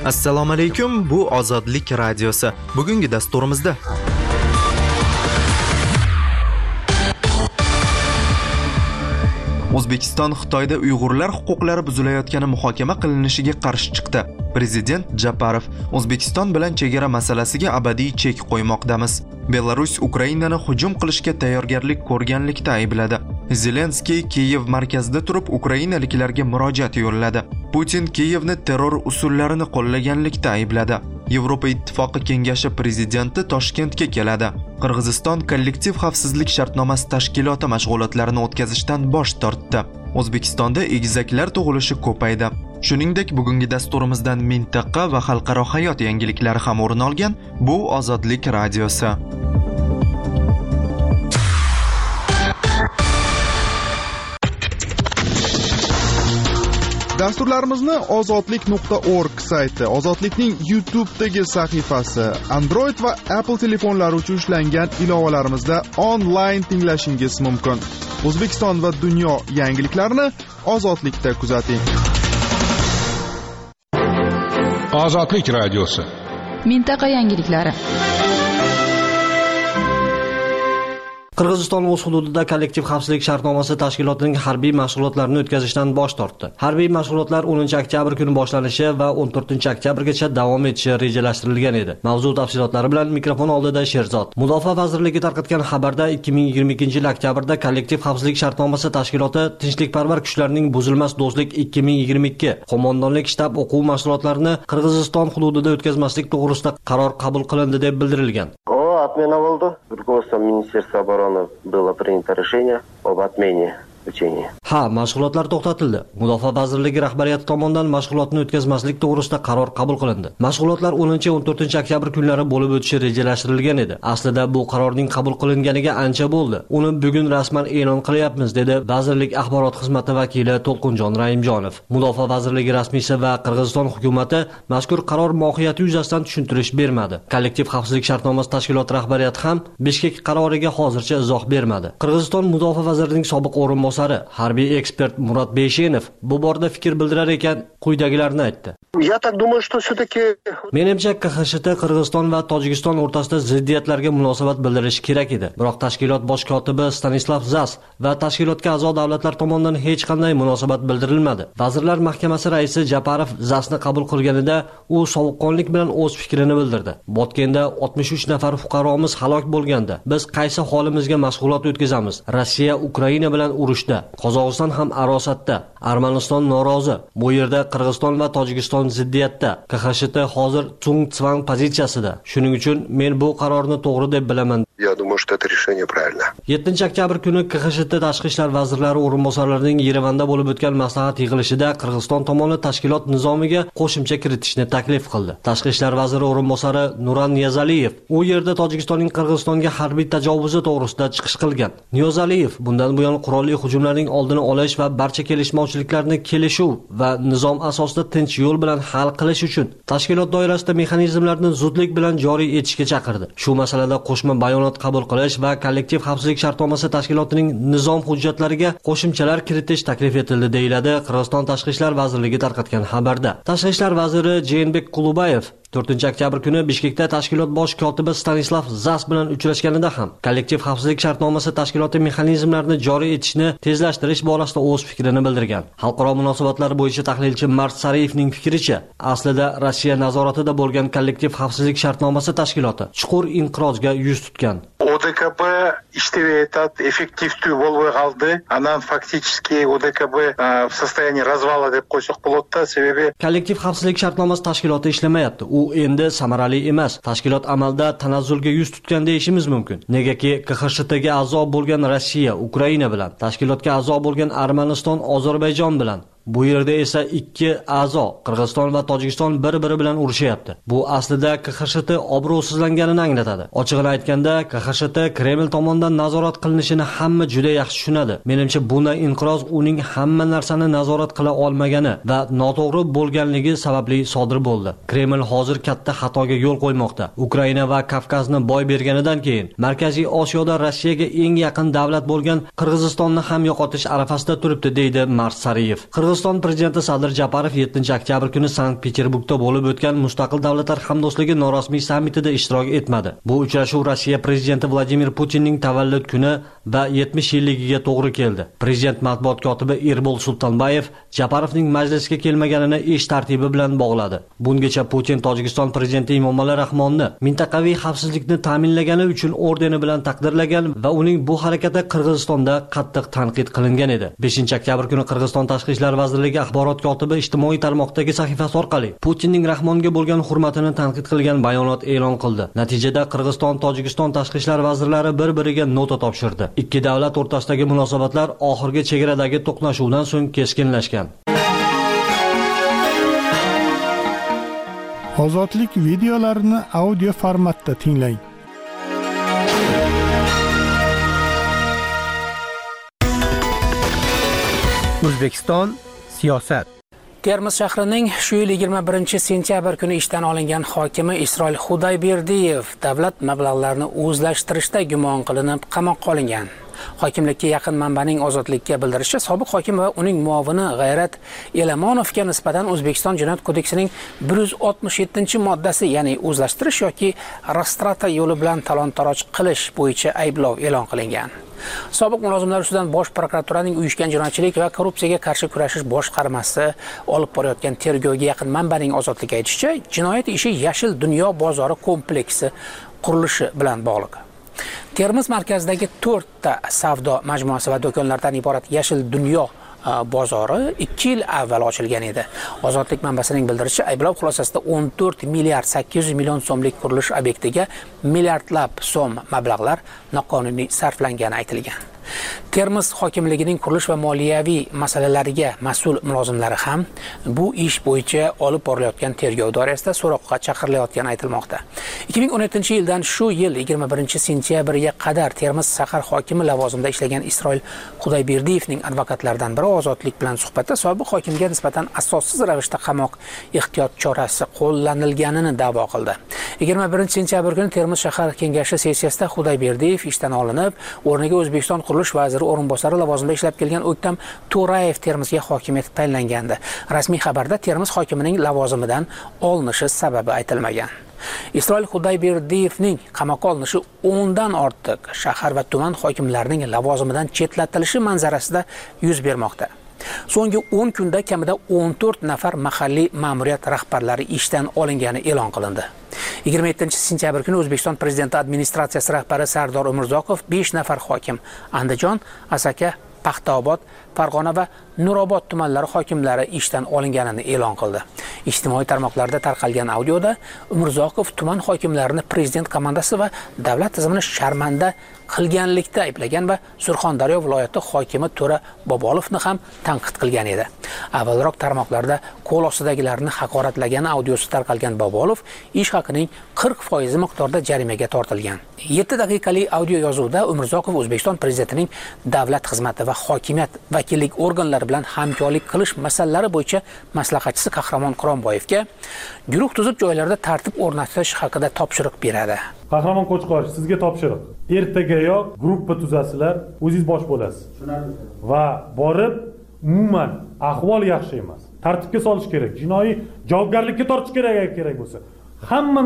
Assalomu alaykum, bu Ozodlik radiosi. Bugungi dasturimizda O'zbekiston Xitoyda Uyg'urlar huquqlari buzilayotgani muhokama qilinishiga qarshi chiqdi. Prezident Japarov O'zbekiston bilan chegara masalasiga abadiy chek qo'ymoqdamiz. Belarus Ukrainani hujum qilishga tayyorgarlik ko'rganlikda aybladi. Zelenskiy Kiyev markazida turib ukrainaliklarga murojaat yo'lladi. Putin Kiyevni terror usullarini qo'llaganlikda aybladi. Yevropa Ittifoqi Kengashi prezidenti Toshkentga keladi. Qirg'iziston kollektiv xavfsizlik shartnomasi tashkiloti mashg'ulotlarini o'tkazishdan bosh tortdi. O'zbekistonda egizaklar tug'ilishi ko'paydi. Shuningdek, bugungi dasturimizdan mintaqa va xalqaro hayot yangiliklari ham o'rin olgan. Bu Ozodlik radiosi. Dasturlarimizni ozodlik.org sayti, Ozodlikning YouTube'dagi sahifasi, Android va Apple telefonlari uchun ishlangan ilovalarimizda onlayn tinglashingiz mumkin. O'zbekiston va dunyo yangiliklarini Ozodlikda kuzating. Ozodlik radiosi. Mintaqa yangiliklari. Qirg'iziston o'z hududida kollektiv xavfsizlik shartnomasi tashkilotining harbiy mashg'ulotlarini o'tkazishdan bosh tortdi. Harbiy mashg'ulotlar 10-oktyabr kuni boshlanishi va 14-oktyabrgacha davom etishi rejalashtirilgan edi. Mavzu tafsilotlari bilan mikrofon oldida Sherzod. Mudofaa vazirligi tarqatgan xabarda 2022-yil oktyabrda kollektiv xavfsizlik shartnomasi tashkiloti Tinchlikparvar kuchlarning buzilmas do'stlik 2022 qo'mondonlik shtab o'quv mashg'ulotlarini Qirg'iziston hududida o'tkazmaslik to'g'risida qaror qabul qilindi deb bildirilgan. Отмена bo'ldi. Rukovodством Министерства обороны было принято решение об отмене учения. Mashg'ulotlar to'xtatildi. Mudofaa vazirligi rahbariyati tomonidan mashg'ulotni o'tkazmaslik to'g'risida qaror qabul qilindi. Mashg'ulotlar 10-14-oktyabr kunlari bo'lib o'tishi rejalashtirilgan edi. Aslida bu qarorning qabul qilinganiga ancha bo'ldi. Uni bugun rasman e'lon qilyapmiz, dedi vazirlik axborot xizmati vakili To'lqinjon Raimjonov. Mudofaa vazirligi rasmiysi va Qirg'iziston hukumatı mazkur qaror mohiyati yuzasidan tushuntirish bermadi. Kollektiv xavfsizlik shartnomasi tashkiloti rahbariyati ham Bishkek qaroriga hozircha izoh bermadi. Qirg'iziston mudofaa vazirining sobiq o'rinbosari harbiy ekspert Murat Beshenov bu borada fikr bildirar ekan, quyidagilarni aytdi. Я так думаю, что все-таки Menimcha KXSHT Qirg'iziston va Tojikiston o'rtasida ziddiyatlarga munosabat bildirish kerak edi. Biroq tashkilot bosh kotibi Stanislav Zas va tashkilotga a'zo davlatlar tomonidan hech qanday munosabat bildirilmadi. Vazirlar Mahkamasi raisi Japarov Zasni qabul qilganida u sovuqqonlik bilan o'z fikrini bildirdi. Botgenda 63 nafar fuqaromiz halok bo'lganda biz qaysi holimizga mashg'ulot o'tkazamiz? Rossiya Ukraina bilan urushda, Qozog'iston ham arosatda, Armaniston norozi. Bu yerda Qirg'iziston va Tojikiston ziddiyatda. KXSHT hozir Tsung Tsvang pozitsiyasida. Shuning uchun men bu qarorni to'g'ri deb bilaman. Я думаю, что это решение правильно. 7-oktyabr kuni KXSHT tashqi ishlar vazirlari o'rinbosarlarining Yerevanda bo'lib o'tgan maslahat yig'ilishida Qirg'iziston tomoni tashkilot nizomiga qo'shimcha kiritishni taklif qildi. Tashqi ishlar vaziri o'rinbosari Nuran Niyazaliyev u yerda Tojikistonning Qirg'izistonga harbiy tajovuzi to'g'risida chiqish qilgan. Niyazaliyev bundan buyon qurolli hujumlarning oldini olish va barcha kelishmovchiliklarni kelishuv va nizom asosida tinch yo'l bilan hal qilish uchun tashkilot doirasida mexanizmlarni zudlik bilan joriy etishga chaqirdi. Shu masalada qo'shma bayonot qabul qilish va kollektiv xavfsizlik shartnomasi tashkilotining nizom hujjatlariga qo'shimchalar kiritish taklif etildi, deyiladi Qirg'iziston tashqi ishlar vazirligi tarqatgan xabarda. Tashqi ishlar vaziri Jeenbek Qulubayev 4-oktyabr kuni Bishkekda tashkilot bosh kotibi Stanislav Zas bilan uchrashganida ham kollektiv xavfsizlik shartnomasi tashkiloti mexanizmlarini joriy etishni tezlashtirish borasida o'z fikrini bildirgan. Xalqaro munosabatlar bo'yicha tahlilchi Mart Sariyevning fikricha, aslida Rossiya nazoratida bo'lgan kollektiv xavfsizlik shartnomasi tashkiloti chuqur inqirozga yuz tutgan. ОДКБ иштебей эффективдүү болбой калды. Анан фактически ОДКБ в состоянии развала деп койсок болот да, себеби kollektiv xavfsizlik shartnomasi tashkiloti ishlamayapti. U endi samarali emas. Tashkilot amalda tanazzulga yuz tutgan deyishimiz mumkin. Negaki KXSHTga a'zo bo'lgan Rossiya, Ukraina bilan, tashkilotga a'zo bo'lgan Armaniston, Ozarbayjon bilan, bu yerda esa ikki a'zo Qirg'iziston va Tojikiston bir-biri bilan urushyapti. Bu aslida KXSHT obro'sizlanganini anglatadi. Ochig'ini aytganda, KXSHT Kreml tomonidan nazorat qilinishini hamma juda yaxshi tushunadi. Menimcha bunday inqiroz uning hamma narsani nazorat qila olmagani va noto'g'ri bo'lganligi sababli sodir bo'ldi. Kreml hozir katta xatoga yo'l qo'ymoqda. Ukraina va Kavkazni boy berganidan keyin Markaziy Osiyoda Rossiyaga eng yaqin davlat bo'lgan Qirg'izistonni ham yo'qotish arafasida turibdi, deydi Mars Sariyev. Qirg'iziston prezidenti Sadir Japarov 7 oktyabr kuni Sankt-Peterburgda bo'lib o'tgan Mustaqil davlatlar hamdo'stligi norasmiy sammitida ishtirok etmadi. Bu uchrashuv Rossiya prezidenti Vladimir Putinning tavallud kuni va 70 yilligiga to'g'ri keldi. Prezident matbuot kotibi Erbol Sultonbayev Japarovning majlisga kelmaganini ish tartibi bilan bog'ladi. Bungacha Putin Tojikiston prezidenti Emomali Rahmonni mintaqaviy xavfsizlikni ta'minlagani uchun ordeni bilan taqdirlagan va uning bu harakati Qirg'izistonda qattiq tanqid qilingan edi. 5 oktyabr kuni Qirg'iziston Tashqi ishlar vazirligi axborot kotibi ijtimoiy tarmoqdagi sahifasi orqali Putinning Rahmonga bo'lgan hurmatini tanqid qilgan bayonot e'lon qildi. Natijada Qirg'iziston, Tojikiston tashqi ishlar vazirlari bir-biriga nota topshirdi. Ikki davlat o'rtasidagi munosabatlar oxirgi chegaradagi to'qnashuvdan so'ng keskinlashgan. Ozodlik videolarini audio formatda tinglang. O'zbekiston siyosat. Termiz shahrining shu yil 21-sentyabr kuni ishdan olingan hokimi Isroil Xudayberdiyev davlat mablag'larini o'zlashtirishda gumon qilinib qamoqqa olingan. Hokimlikka yaqin manbaning ozodlikka bildirishicha, sobiq hokim va uning muovini G'ayrat Elamonovga nisbatan O'zbekiston Jinoyat kodeksining 167-moddasi, ya'ni o'zlashtirish yoki rastrata yo'li bilan talon-taroj qilish bo'yicha ayblov e'lon qilingan. Sobiq mulozimlar ustidan Bosh prokuraturaning uyushgan jinoyatchilik va korrupsiyaga qarshi kurashish boshqarmasi olib borayotgan tergovga yaqin manbaning ozodligi aytishicha, jinoyat ishi Yashil dunyo bozori kompleksi qurilishi bilan bog'liq. Termiz markazidagi 4 ta savdo majmuasi va do'konlardan iborat Yashil dunyo bozori 2 yil avval ochilgan edi. Ozodlik manbasining bildirishicha, ayblov xulosasida 14 milliard 800 million so'mlik qurilish obyektiga milliardlab so'm mablag'lar noqonuniy sarflangani aytilgan. Termiz hokimligining qurilish va moliyaviy masalalariga mas'ul mulozimlari ham bu ish bo'yicha olib borilayotgan tergov doirasida so'roqqa chaqirilayotgani aytilmoqda. 2017-yildan shu yil 21-sentyabrga qadar Termiz shahar hokimi lavozimida ishlagan Isroil Xudayberdiyevning advokatlaridan biri ozodlik bilan suhbatda sobiq hokimga nisbatan asossiz ravishda qamoq ehtiyot chorasi qo'llanilganini da'vo qildi. 21-sentyabr kuni Termiz shahar kengashi sessiyasida Xudayberdiyev ishdan olinib, o'rniga O'zbekiston qurilish vaziri o'rinbosari lavozimida ishlab kelgan O'ktam To'rayev Termizga hokim etib tayinlangandi. Rasmiy xabarda Termiz hokimining lavozimidan olinishi sababi aytilmagan. Isroil Xudayberdiyevning qamoqqa olinishi 10 dan ortiq shahar va tuman hokimlarining lavozimidan chetlatilishi manzarasida yuz bermoqda. So'nggi 10 kunda kamida 14 nafar mahalliy ma'muriyat rahbarlari ishdan olingani e'lon qilindi. 27-sentyabr kuni O'zbekiston prezidenti administratsiyasi rahbari Sardor Umurzoqov 5 nafar hokim Andijon, Asaka, Paxtaobod, Farg'ona va Nurobod tumanlari hokimlari ishdan olinganini e'lon qildi. Ijtimoiy tarmoqlarda tarqalgan audioda Umurzoqov tuman hokimlarini prezident komandasi va davlat tizimini sharmanda qilganlikda ayblagan va Surxondaryo viloyati hokimi To'ra Bobolovni ham tanqid qilgan edi. Avvalroq tarmoqlarda qo'l ostidagilarni haqoratlagan audiosi tarqalgan Bobolov ish haqining 40% miqdorda jarimaga tortilgan. 7 daqiqalik audio yozuvda Umurzoqov O'zbekiston prezidentining davlat xizmati va hokimiyat vakillik organlari bilan hamkorlik qilish masalalari bo'yicha maslahatchisi Qahramon Quromboyevga guruh tuzib joylarda tartib o'rnatish haqida topshiriq beradi. Qahramon Qo'chqor, sizga topshiriq. Ertagayoq gruppa tuzasizlar, o'zingiz bosh bo'lasiz. Va borib, umuman ahvol yaxshi emas. Tartibga solish kerak, jinoiy javobgarlikka tortish kerak bo'lsa. Hamma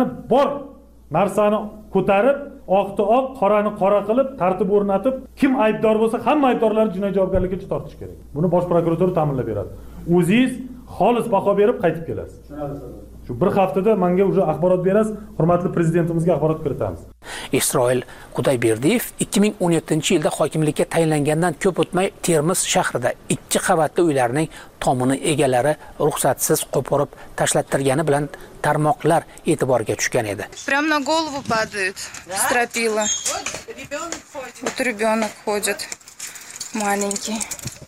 narsani ko'tarib, oqni oq, qorani qora qilib, tartib o'rnatib, kim aybdor bo'lsa, hamma aybdorlarni jinoiy javobgarlikka tortish kerak. Buni Bosh prokuratura ta'minlab beradi. O'zingiz xolis baho berib qaytib kelasiz. Shu bir haftada menga уже axborot berasiz, hurmatli prezidentimizga axborot kiritamiz. Isroil Xudayberdiyev 2017-yilda hokimlikka tayinlangandan ko'p o'tmay Termiz shahrida 2 qavatli uylarning tomini egalari ruxsatsiz qo'porib tashlattirgani bilan tarmoqlar e'tiboriga tushgan edi. Прям на голову падают стропила. Вот ребенок ходит маленький.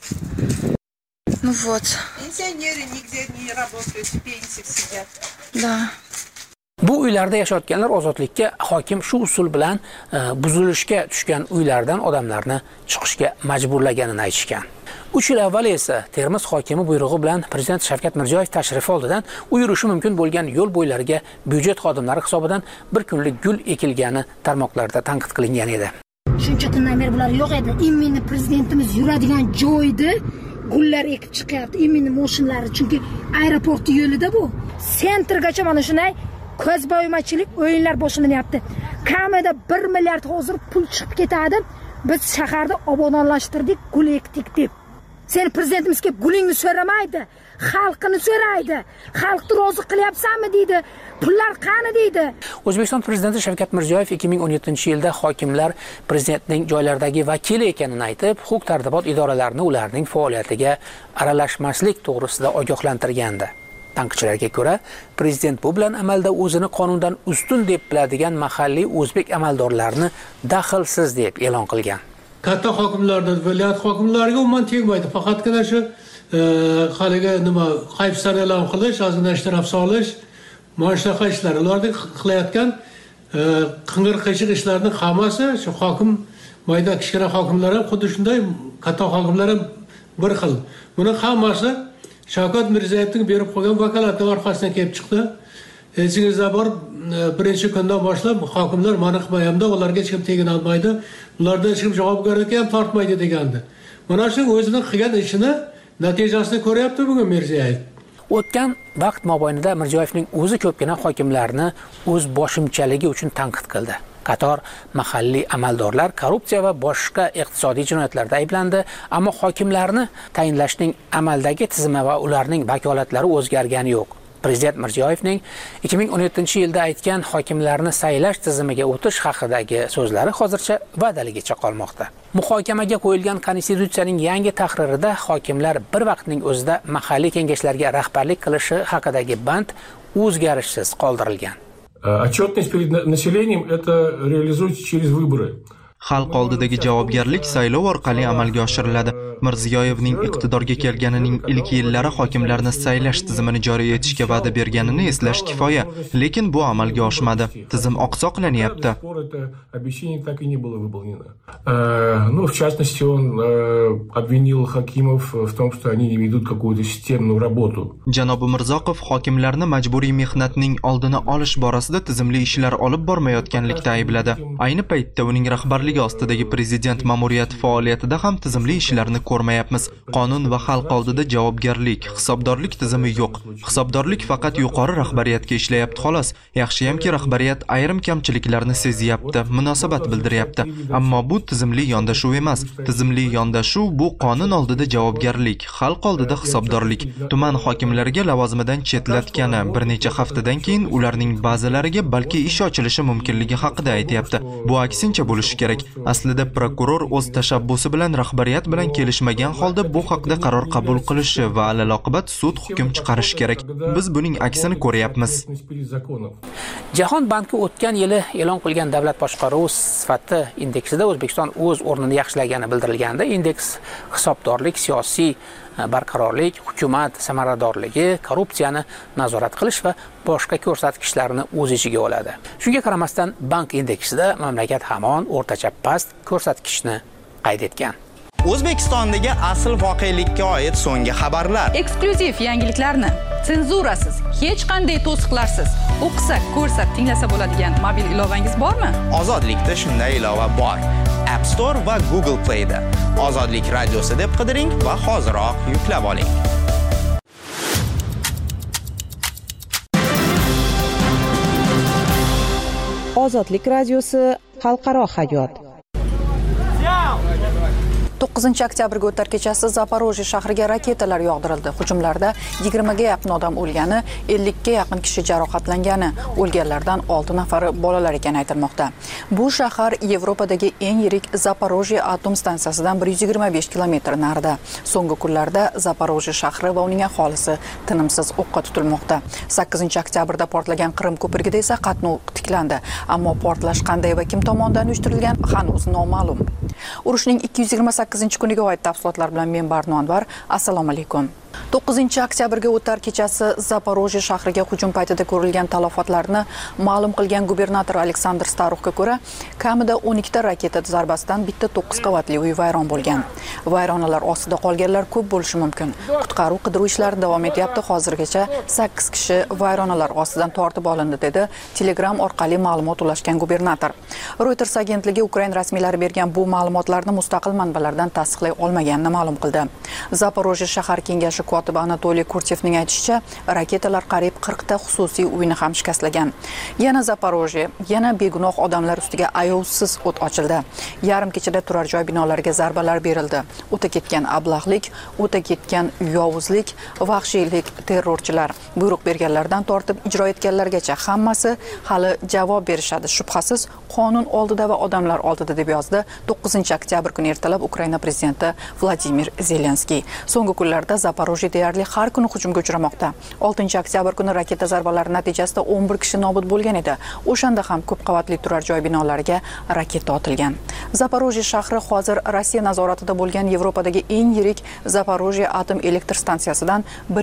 Ну вот. Пенсионеры нигде не работают, в пенсии сидят. Да. Bu uylarda yashayotganlar ozodlikka hokim shu usul bilan buzilishga tushgan uylardan odamlarni chiqishga majburlaganini aytishgan. 3 yil avval esa Termiz hokimi buyrug'i bilan prezident Shavkat Mirziyoyev tashrifi oldidan u yurishi mumkin bo'lgan yo'l bo'ylariga byudjet xodimlari hisobidan bir kunlik gul ekilgani tarmoqlarda tanqid qilingan edi. Shuncha kundan beri bular yo'q edi. Imminni prezidentimiz yuradigan joyda gullar ekib chiqyapti, imini mashinalari, chunki aeroport yo'lida bu. Sentrgacha mana shunday ko'zbo'ymachilik o'yinlar boshlanyapti. Kamida 1 milliard hozir pul chiqib ketadi. Biz shaharda obodonlashtirdik, gul ekdik deb. Sen prezidentimizga gulingni so'ramaydi, xalqini so'raydi. Xalqni rozi qilyapsanmi deydi. Pullar qani deydi. O'zbekiston prezidenti Shavkat Mirziyoyev 2017-yilda hokimlar prezidentning joylardagi vakili ekanini aytib, huquq-tartibot idoralarini ularning faoliyatiga aralashmaslik to'g'risida ogohlantirgandi. Tanqidchilarga ko'ra, prezident bu bilan amalda o'zini qonundan ustun deb biladigan mahalliy o'zbek amaldorlarini daxlsiz deb e'lon qilgan. Katta hokimlardan viloyat hokimlariga umuman tegmaydi. Faqatgina shu haliga nima qayb saralam qilish, ozgina ishtirok solish, mana shunaqa ishlar. Ularning qilayotgan qing'ir-qiyshiq ishlarning hammasi shu hokim, mayda kichkina hokimlar ham xuddi shunday, katta hokimlar ham bir xil. Buni hammasi Shavkat Mirziyoyevning berib qo'ygan vakolati orqasidan kelib chiqdi. Esingizda bor, birinchi kundan boshlab hokimlar mani qilmayapti, ularga hech kim tegina olmaydi, ulardan hech kim javobgarlikka ham tortmaydi degandi. Mana shu o'zining qilgan ishini natijasini ko'ryapti bugun Mirziyoyev. O'tgan vaqt mobaynida Mirziyoyevning o'zi ko'pgina hokimlarni o'z boshimchaligi uchun tanqid qildi. Qator mahalliy amaldorlar korrupsiya va boshqa iqtisodiy jinoyatlarda ayblandi, ammo hokimlarni tayinlashning amaldagi tizimi va ularning vakolatlari o'zgargani yo'q. Prezident Mirziyoyevning 2017-yilda aytgan hokimlarni saylash tizimiga o'tish haqidagi so'zlari hozircha va'daligicha qolmoqda. Muhokamaga qo'yilgan Konstitutsiyaning yangi tahririda hokimlar bir vaqtning o'zida mahalliy kengashlarga rahbarlik qilishi haqidagi band o'zgarishsiz qoldirilgan. Отчетность перед населением это реализуется через выборы. Xalq oldidagi javobgarlik saylov orqali amalga oshiriladi. Mirziyoyevning iqtidorga kelganining ilk yillari hokimlarni saylash tizimini joriy etishga va'da berganini eslash kifoya, lekin bu amalga oshmadi. Tizim oqsoqlanyapti. Ну, в частности, он обвинил хакимов в том, что они не ведут какую-то системную работу. Janob Mirzoqov hokimlarni majburiy mehnatning oldini olish borasida tizimli ishlar olib bormayotganlikda aybladi. Ayni paytda uning rahbarligi ostidagi prezident ma'muriyati faoliyatida ham tizimli ishlarni ko'rmayapmiz. Qonun va xalq oldida javobgarlik, hisobdorlik tizimi yo'q. Hisobdorlik faqat yuqori rahbariyatga ishlayapti xolos. Yaxshiyamki rahbariyat ayrim kamchiliklarni sezyapti, munosabat bildiryapti. Ammo bu tizimli yondashuv emas. Tizimli yondashuv bu qonun oldida javobgarlik, xalq oldida hisobdorlik. Tuman hokimlariga lavozimidan chetlatgani bir necha haftadan keyin ularning ba'zilariga balki ish ochilishi mumkinligi haqida aytayapti. Bu aksincha bo'lishi kerak. Aslida prokuror o'z tashabbusi bilan rahbariyat bilan kelishmagan holda bu haqda qaror qabul qilishi va alaloqibat sud hukm chiqarishi kerak. Biz buning aksini ko'ryapmiz. Jahon banki o'tgan yili e'lon qilgan davlat boshqaruvi sifati indeksida O'zbekiston o'z o'rnini yaxshilagani bildirilganda, indeks hisobdorlik, siyosiy barqarorlik, hukumat samaradorligi, korrupsiyani nazorat qilish va boshqa ko'rsatkichlarni o'z ichiga oladi. Shunga qaramasdan bank indeksida mamlakat hamon o'rtacha past ko'rsatkichni qayd etgan. O'zbekistondagi asl voqelikka oid so'nggi xabarlar, eksklyuziv yangiliklarni senzurasiz, hech qanday to'siqlarsiz o'qisak, ko'rsak, tinglasa bo'ladigan mobil ilovangiz bormi? Ozodlikda shunday ilova bor. App Store va Google Play da Ozodlik radiosi deb qidiring va hoziroq yuklab oling. Ozodlik radiosi xalqaro hayot. 9-oktyabrga o'tar kechasi Zaporojye shahriga raketalar yog'dirildi. Hujumlarda 20 ga yaqin odam o'lgani, 50 ga yaqin kishi jarohatlangani, o'lganlardan 6 nafari bolalar ekani aytilmoqda. Bu shahar Yevropadagi eng yirik Zaporojye atom stansiyasidan 125 kilometr narida. So'nggi kunlarda Zaporojye shahri va uning aholisi tinimsiz o'qqa tutilmoqda. 8-oktyabrda portlagan Qrim ko'prigida esa qatnov tiklandi, ammo portlash qanday va kim tomonidan uyushtirilgan hanuz noma'lum. Urushning 228-kuniga oid tafsilotlar bilan men Barno Anvar. Assalomu alaykum. 9-oktyabrga o'tar kechasi Zaporojye shahriga hujum paytida ko'rilgan talafotlarni ma'lum qilgan gubernator Aleksandr Staruxga ko'ra, kamida 12 ta raketa zarbasidan bitta 9 qavatli uy vayron bo'lgan. Vayronalar ostida qolganlar ko'p bo'lishi mumkin. Qutqaruv-qidiruv ishlari davom etyapti. Hozirgacha 8 kishi vayronalar ostidan tortib olindi, dedi Telegram orqali ma'lumot ulashgan gubernator. Reuters agentligi Ukraina rasmiylari bergan bu ma'lumotlarni mustaqil manbalardan tasdiqlay olmaganini ma'lum qildi. Zaporojye shahar kengashi kotibi Anatoliy Kurtevning aytishicha, raketalar qariyb 40 ta xususiy uyni ham shikastlagan. Yana Zaporojye, yana begunoh odamlar ustiga ayovsiz o't ochildi. Yarim kechada turar joy binolariga zarbalar berildi. O'ta ketgan ablahlik, o'ta ketgan yovuzlik, vahshiylik, terrorchilar, buyruq berganlardan tortib ijro etganlargacha hammasi hali javob berishadi. Shubhasiz, qonun oldida va odamlar oldida, deb yozdi 9-oktyabr kuni ertalab Ukraina prezidenti Vladimir Zelenskiy. So'nggi kunlarda Zaporojye deyarli har kuni hujumga uchramoqda. 6-oktyabr kuni raketa zarbalari natijasida 11 kishi nobud bo'lgan edi. O'shanda ham ko'p qavatli turar joy binolariga raketa otilgan. Zaporojye shahri hozir Rossiya nazoratida bo'lgan Yevropadagi eng yirik Zaporojye atom elektr stansiyasidan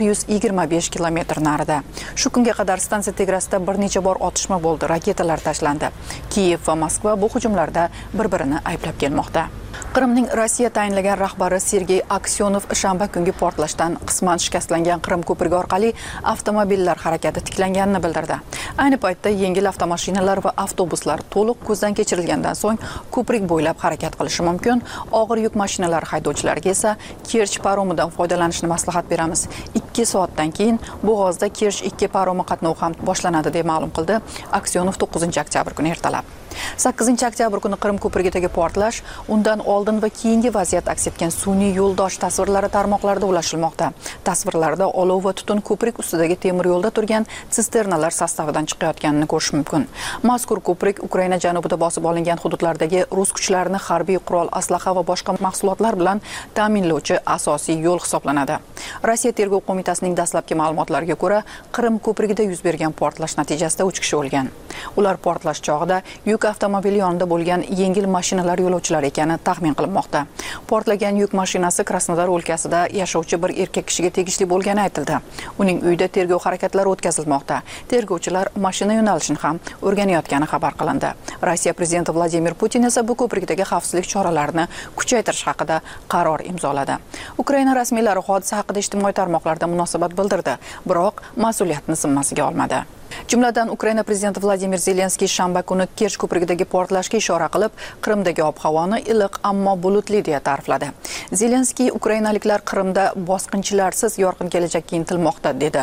125 kilometr narida. Shu kunga qadar stansiya tegrasida bir necha bor otishma bo'ldi, raketalar tashlandi. Kiyev va Moskva bu hujumlarda bir-birini ayblab kelmoqda. Qrimning Rossiya tayinlagan rahbari Sergey Aksyonov shanba kungi portlashdan qisman shikastlangan Qrim ko'prigi orqali avtomobillar harakati tiklanganini bildirdi. Ayni paytda yengil avtomashinalar va avtobuslar to'liq ko'zdan kechirilgandan so'ng ko'prik bo'ylab harakat qilishi mumkin. Og'ir yuk mashinalari haydovchilariga esa Kerch paromidan foydalanishni maslahat beramiz. 2 soatdan keyin bo'g'ozda Kerch 2 paromi qatnovi ham boshlanadi, deb ma'lum qildi Aksyonov 9-oktyabr kuni ertalab. 8-oktyabr kuni Qrim ko'prigidagi portlash, undan oldin va keyingi vaziyat aks etgan sun'iy yo'ldosh tasvirlari tarmoqlarda ulashilmoqda. Tasvirlarda olov va tutun ko'prik ustidagi temir yo'lda turgan sisternalar sostavidan chiqayotganini ko'rish mumkin. Mazkur ko'prik Ukraina janubida bosib olingan hududlardagi rus kuchlarini harbiy qurol, aslaha va boshqa mahsulotlar bilan ta'minlovchi asosiy yo'l hisoblanadi. Rossiya tergov qo'mitasining dastlabki ma'lumotlariga ko'ra, Qrim ko'prigida yuz bergan portlash natijasida 3 kishi o'lgan. Ular portlash chog'ida yuk avtomobili yonida bo'lgan yengil mashinalar yo'lovchilari ekani taxmin qilinmoqda. Portlagan yuk mashinasi Krasnodar o'lkasida yashovchi bir erkak kishiga tegishli bo'lgani aytildi. Uning uyida tergov harakatlari o'tkazilmoqda. Tergovchilar mashina yo'nalishini ham o'rganayotgani xabar qilindi. Rossiya prezidenti Vladimir Putin esa bu ko'prikdagi xavfsizlik choralarini kuchaytirish haqida qaror imzoladi. Ukraina rasmiylari hodisa haqida ijtimoiy tarmoqlarda munosabat bildirdi, biroq mas'uliyatni zimmasiga olmadi. Jumladan Ukraina prezidenti Vladimir Zelenskiy shanba kuni Kerch ko'prigidagi portlashga ishora qilib, Qrimdagi ob-havoni iliq ammo bulutli deya ta'rifladi. Zelenskiy ukrainaliklar Qrimda bosqinchilarsiz yorqin kelajakka intilmoqda, dedi.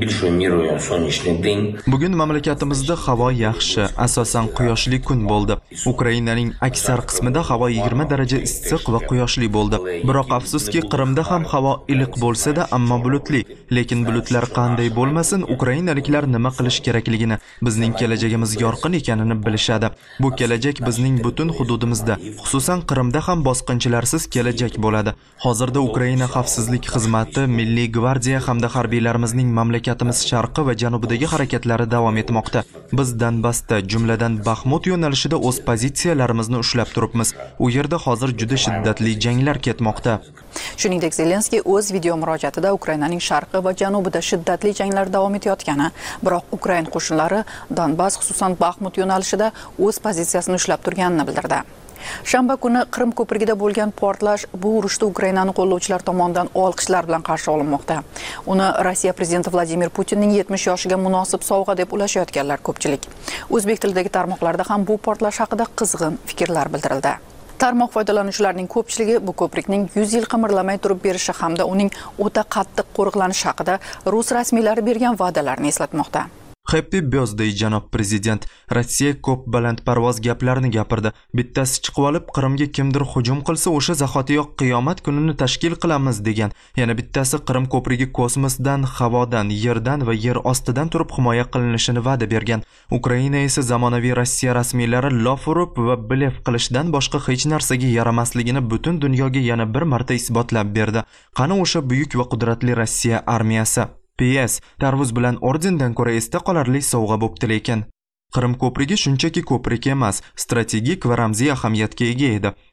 Bugun mamlakatimizda havo yaxshi, asosan quyoshli kun bo'ldi. Ukrainaning aksar qismida havo 20 daraja issiq va quyoshli bo'ldi. Biroq afsuski, Qrimda ham havo iliq bo'lsa-da, ammo bulutli. Lekin bulutlar qanday bo'lmasin, ukrainaliklar nima qilish kerakligini, bizning kelajagimiz yorqin ekanini bilishadi. Bu kelajak bizning butun hududimizda, xususan Qrimda ham bosqinchilarsiz kelajak bo'ladi. Hozirda Ukraina xavfsizlik xizmati, Milliy gvardiya hamda harbiylarimizning mamlakatimiz sharqi va janubidagi harakatlari davom etmoqda. Biz Donbassda, jumladan Baxmut yo'nalishida o'z pozitsiyalarimizni ushlab turibmiz. U yerda hozir juda shiddatli janglar ketmoqda. Shuningdek, Zelenskiy o'z video murojaatida Ukrainaning sharqi va janubida shiddatli janglar davom etayotgani, biroq Ukraina qo'shinlari Donbass, xususan Baxmut yo'nalishida o'z pozitsiyasini ushlab turganini bildirdi. Shanba kuni Qrim ko'prigida bo'lgan portlash bu urushda Ukrainani qo'llovchilar tomonidan olqishlar bilan qarshi olinmoqda. Uni Rossiya prezidenti Vladimir Putinning 70 yoshiga munosib sovg'a deb ulashayotganlar ko'pchilik. O'zbek tilidagi tarmoqlarda ham bu portlash haqida qizg'in fikrlar bildirildi. Tarmoq foydalanuvchilarining ko'pchiligi bu ko'prikning 100 yil qimirlamay turib berishi hamda uning o'ta qattiq qo'riqlanishi haqida rus rasmiylari bergan va'dalarni eslatmoqda. Happy birthday janob prezident. Rossiya ko'p balandparvoz gaplarni gapirdi. Bittasi chiqib olib, Qrimga kimdir hujum qilsa, o'sha zahotiyoq qiyomat kunini tashkil qilamiz degan. Yana bittasi Qrim ko'prigi kosmosdan, havodan, yerdan va yer ostidan turib himoya qilinishini va'da bergan. Ukraina esa zamonaviy Rossiya rasmiylari lof urib va blef qilishdan boshqa hech narsaga yaramasligini butun dunyoga yana bir marta isbotlab berdi. Qani o'sha buyuk va qudratli Rossiya armiyasi? PS. Tarvuz bilan ordendan ko'ra esda qolarli sovg'a bo'pti lekin. Qrim ko'prigi shunchaki ko'prik emas, strategik va ramziy ahamiyatga ega edi.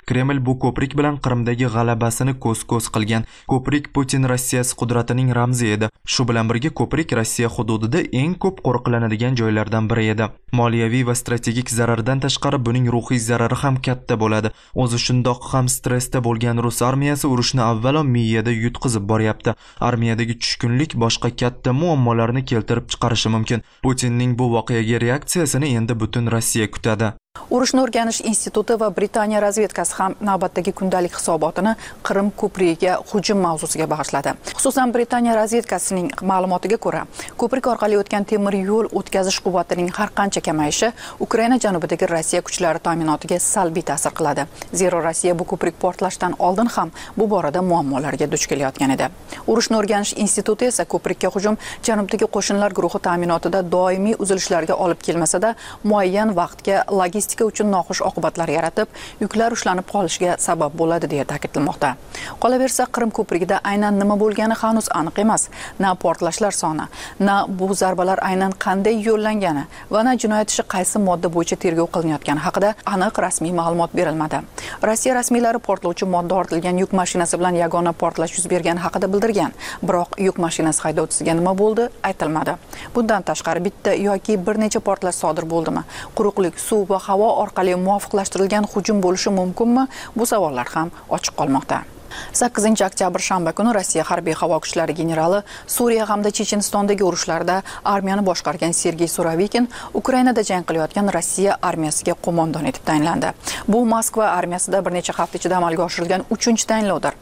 Kreml bu ko'prik bilan Qrimdagi g'alabasini ko'z-ko'z qilgan. Ko'prik Putin Rossiyasi qudratining ramzi edi. Shu bilan birga ko'prik Rossiya hududida eng ko'p qo'riqlanadigan joylardan biri edi. Moliyaviy va strategik zarardan tashqari buning ruhiy zarari ham katta bo'ladi. O'zi shundoq ham stressda bo'lgan rus armiyasi urushni avvalo miyada yutqizib boryapti. Armiyadagi tushkunlik boshqa katta muammolarni keltirib chiqarishi mumkin. Putinning bu voqeaga reaksiyasini endi butun Rossiya kutadi. Urushni o'rganish instituti va Britaniya razvedkasi ham navbatdagi kundalik hisobotini Qrim ko'prigiga hujum mavzusiga bag'ishladi. Xususan, Britaniya razvedkasining ma'lumotiga ko'ra, ko'prik orqali o'tgan temir yo'l o'tkazish quvvatining har qancha kamayishi Ukraina janubidagi Rossiya kuchlari ta'minotiga salbiy ta'sir qiladi. Zero Rossiya bu ko'prik portlashdan oldin ham bu borada muammolarga duch kelayotgan edi. Urushni o'rganish instituti esa ko'prikka hujum janubdagi qo'shinlar guruhi ta'minotida doimiy uzilishlarga olib kelmasa-da, muayyan vaqtga logistika uchun noxush oqibatlar yaratib, yuklar ushlanib qolishiga sabab bo'ladi deya ta'kidlanmoqda. Qolaversa, Qrim ko'prigida aynan nima bo'lgani hanuz aniq emas. Na portlashlar soni, na bu zarbalar aynan qanday yo'llangani va na jinoyat ishi qaysi modda bo'yicha tergov qilinayotgani haqida aniq rasmiy ma'lumot berilmadi. Rossiya rasmiylari portlovchi modda ortilgan yuk mashinasi bilan yagona portlash yuz bergani haqida bildirgan, biroq yuk mashinasi haydovchisiga nima bo'ldi aytilmadi. Bundan tashqari bitta yoki bir necha portlash sodir bo'ldimi? Quruqlik, suv va havo orqali muvofiqlashtirilgan hujum bo'lishi mumkinmi? Bu savollar ham ochiq qolmoqda. 8 oktyabr shanba kuni Rossiya harbiy havo kuchlari generali Suriya hamda Chechenistondagi urushlarda armiyani boshqargan Sergey Surovikin Ukrainada jang qilayotgan Rossiya armiyasiga qo'mondon etib tayinlandi. Bu Moskva armiyasida bir necha hafta ichida amalga oshirilgan 3-tayinlovdir.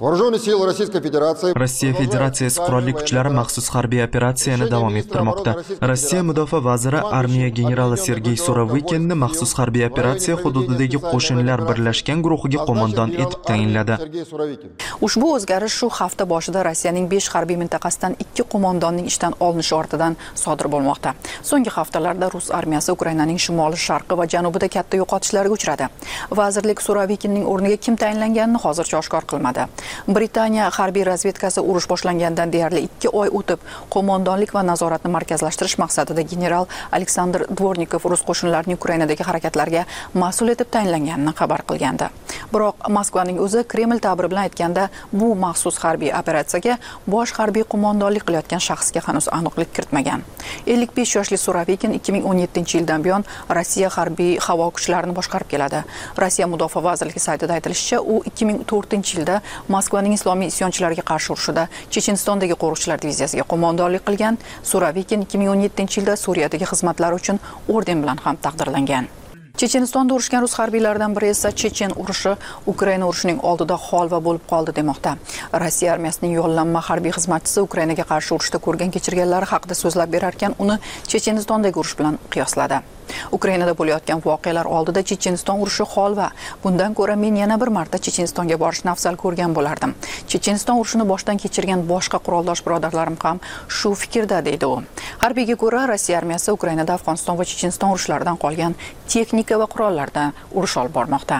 Rossiya Federatsiyasi qurolli kuchlari maxsus harbiy operatsiyani davom ettirmoqda. Rossiya mudofaa vaziri armiya generali Sergey Surovikinni maxsus harbiy operatsiya hududidagi qo'shinlar birlashgan guruhiga qo'mondon etib tayinladi. Ushbu o'zgarish shu hafta boshida Rossiyaning 5 harbiy mintaqasidan 2 qo'mondonning ishdan olinishi ortidan sodir bo'lmoqda. So'nggi haftalarda Rus armiyasi Ukrainaning shimoli, sharqi va janubida katta yo'qotishlarga uchradi. Vazirlik Surovikinning o'rniga kim tayinlanganini hozircha oshkor qilmadi. Britaniya harbiy razvedkasi urush boshlangandan deyarli 2 oy o'tib, qo'mondonlik va nazoratni markazlashtirish maqsadida general Aleksandr Dvornikov rus qo'shinlarining Ukrainadagi harakatlarga mas'ul etib tayinlanganini xabar qilgandi. Biroq Moskvaning o'zi Kreml ta'biri bilan aytganda, bu maxsus harbiy operatsiyaga bosh harbiy qo'mondonlik qilayotgan shaxsga hanuz aniqlik kiritmagan. 55 yoshli Surovikin 2017-yildan buyon Rossiya harbiy havo kuchlarini boshqarib keladi. Rossiya mudofaa vazirligi saytida aytilishicha, u 2004-yilda Moskvaning islomiy isyonchilarga qarshi urushida Chechenistondagi qo'riqchilar diviziyasiga qo'mondonlik qilgan. Surovikin 2017-yilda Suriyadagi xizmatlari uchun orden bilan ham taqdirlangan. Chechenistonda urushgan rus harbiylaridan biri esa Chechen urushi Ukraina urushining oldida holva bo'lib qoldi demoqda. Rossiya armiyasining yollanma harbiy xizmatchisi Ukrainaga qarshi urushda ko'rgan kechirganlari haqida so'zlab berarkan, uni Chechenistondagi urush bilan qiyosladi. Ukrainada bo'layotgan voqealar oldida Checheniston urushi holva. Bundan ko'ra men yana bir marta Chechenistonga borishni afzal ko'rgan bo'lardim. Checheniston urushini boshdan kechirgan boshqa quroldosh birodarlarim ham shu fikrda, deydi u. Harbiyga ko'ra, Rossiya armiyasi Ukrainada Afg'oniston va Checheniston urushlaridan qolgan texnika va qurollardan urush olib bormoqda.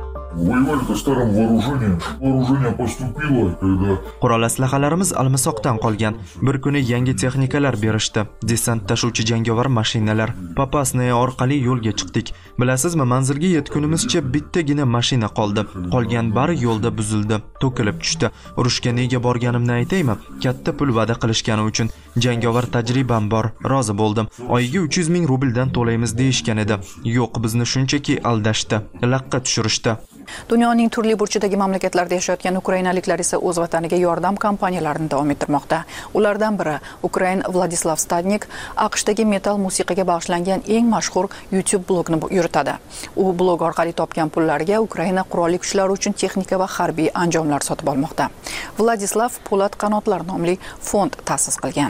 Qurol aslahalarimiz almisoqdan qolgan. Bir kuni yangi texnikalar berishdi. Desant tashuvchi jangovar mashinalar. Popasnaya orqali yo'lga chiqdik. Bilasizmi, manzilga yetgunimizcha bittagina mashina qoldi. Qolgan bari yo'lda buzildi, to'kilib tushdi. Urushga nega borganimni aytaymi? Katta pul va'da qilishgani uchun. Jangovar tajribam bor, rozi bo'ldim. Oyiga 300 ming rubldan to'laymiz deyishgan edi. Yo'q, bizni shunchaki aldashdi, laqqa tushirishdi. Dunyoning turli burchidagi mamlakatlarda yashayotgan ukrainaliklar esa o'z vataniga yordam kampaniyalarini davom ettirmoqda. Ulardan biri Ukrain Vladislav Stadnik AQShdagi metal musiqaga bag'ishlangan eng mashhur YouTube blogini yuritadi. U blog orqali topgan pullariga Ukraina qurolli kuchlari uchun texnika va harbiy anjomlar sotib olmoqda. Vladislav Po'lat qanotlar nomli fond ta'sis qilgan.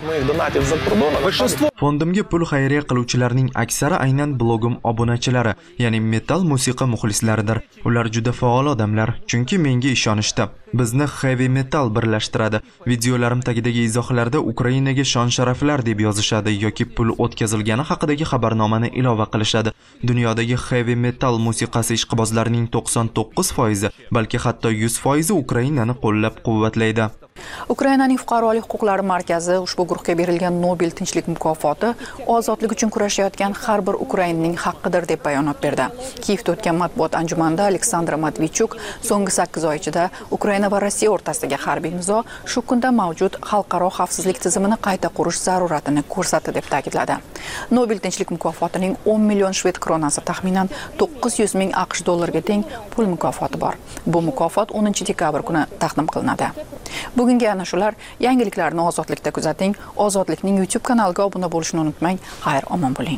Fondimga pul xayriya qiluvchilarning aksari aynan blogim obunachilari, ya'ni metal musiqa muxlislaridir. Ular juda faol odamlar, chunki menga ishonishdi. Bizni heavy metal birlashtiradi. Videolarim tagidagi izohlarda Ukrainaga shon-sharaflar deb yozishadi yoki pul o'tkazilgani haqidagi xabarnomani ilova qilishadi. Dunyodagi heavy metal musiqasi ishqibozlarining 99%, balki hatto 100% Ukrainani qo'llab-quvvatlaydi. Ukrainaning fuqarolik huquqlari markazi ushbu guruhga berilgan Nobel tinchlik mukofoti ozodlik uchun kurashayotgan har bir ukrainning haqqidir deb bayonot berdi. Kiyevda o'tgan matbuot anjumanida Aleksandr Matvichuk so'nggi 8 oy ichida Ukraina va Rossiya o'rtasidagi harbiy nizo shu kunda mavjud xalqaro xavfsizlik tizimini qayta qurish zaruratini ko'rsatdi deb ta'kidladi. Nobel tinchlik mukofotining 10 million shved kronasi, taxminan 900 ming AQSh dollariga teng pul mukofoti bor. Bu mukofot 10 dekabr kuni taqdim qilinadi. Bugungi ana shular, yangiliklarni Ozodlikda kuzating. Ozodlikning YouTube kanaliga obuna bo'lishni unutmang. Xayr, omon bo'ling.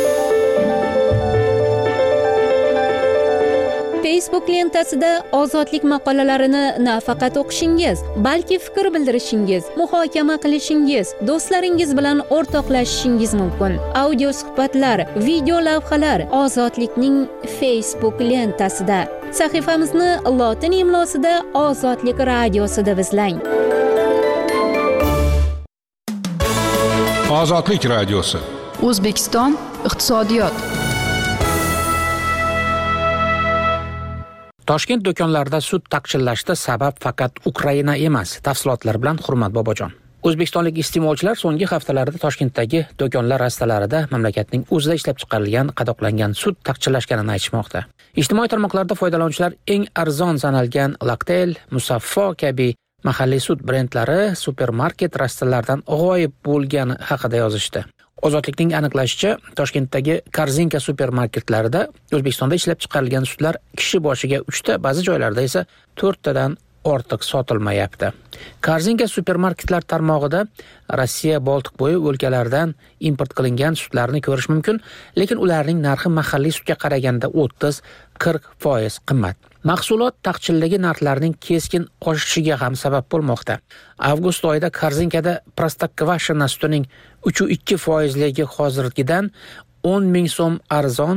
Facebook lentasida ozodlik maqolalarini nafaqat o'qishingiz, balki fikr bildirishingiz, muhokama qilishingiz, do'stlaringiz bilan o'rtoqlashishingiz mumkin. Audio suhbatlar, video lavhalar Ozodlikning Facebook lentasida. Sahifamizni lotin imlosida Ozodlik radiosida izlang. Ozodlik radiosi. O'zbekiston iqtisodiyot. Toshkent do'konlarida sut taqchillashdi, sabab faqat Ukraina emas. Tafsilotlar bilan Hurmat Bobojon. O'zbekistonlik iste'molchilar so'nggi haftalarda Toshkentdagi do'konlar rastalarida mamlakatning o'zida ishlab chiqarilgan qadoqlangan sut taqchillashganini aytishmoqda. Ijtimoiy tarmoqlarda foydalanuvchilar eng arzon sanalgan Lactel, Musaffo kabi mahalliy sut brendlari supermarket rastalaridan g'oyib bo'lgani haqida yozishdi. Ozodlikning aniqlashicha, Toshkentdagi Korzinka supermarketlarida O'zbekistonda ishlab chiqarilgan sutlar kishi boshiga 3 ta, ba'zi joylarda esa 4 tadan ortiq sotilmayapti. Korzinka supermarketlar tarmog'ida Rossiya, Boltiqbo'yi o'lkalaridan import qilingan sutlarni ko'rish mumkin, lekin ularning narxi mahalliy sutga qaraganda 30-40% qimmat. Mahsulot taqchilligi narxlarining keskin oshishiga ham sabab bo'lmoqda. Avgust oyida Korzinkada Prostokvashina sutining 3.2%ligi hozirgidan 10 ming so'm arzon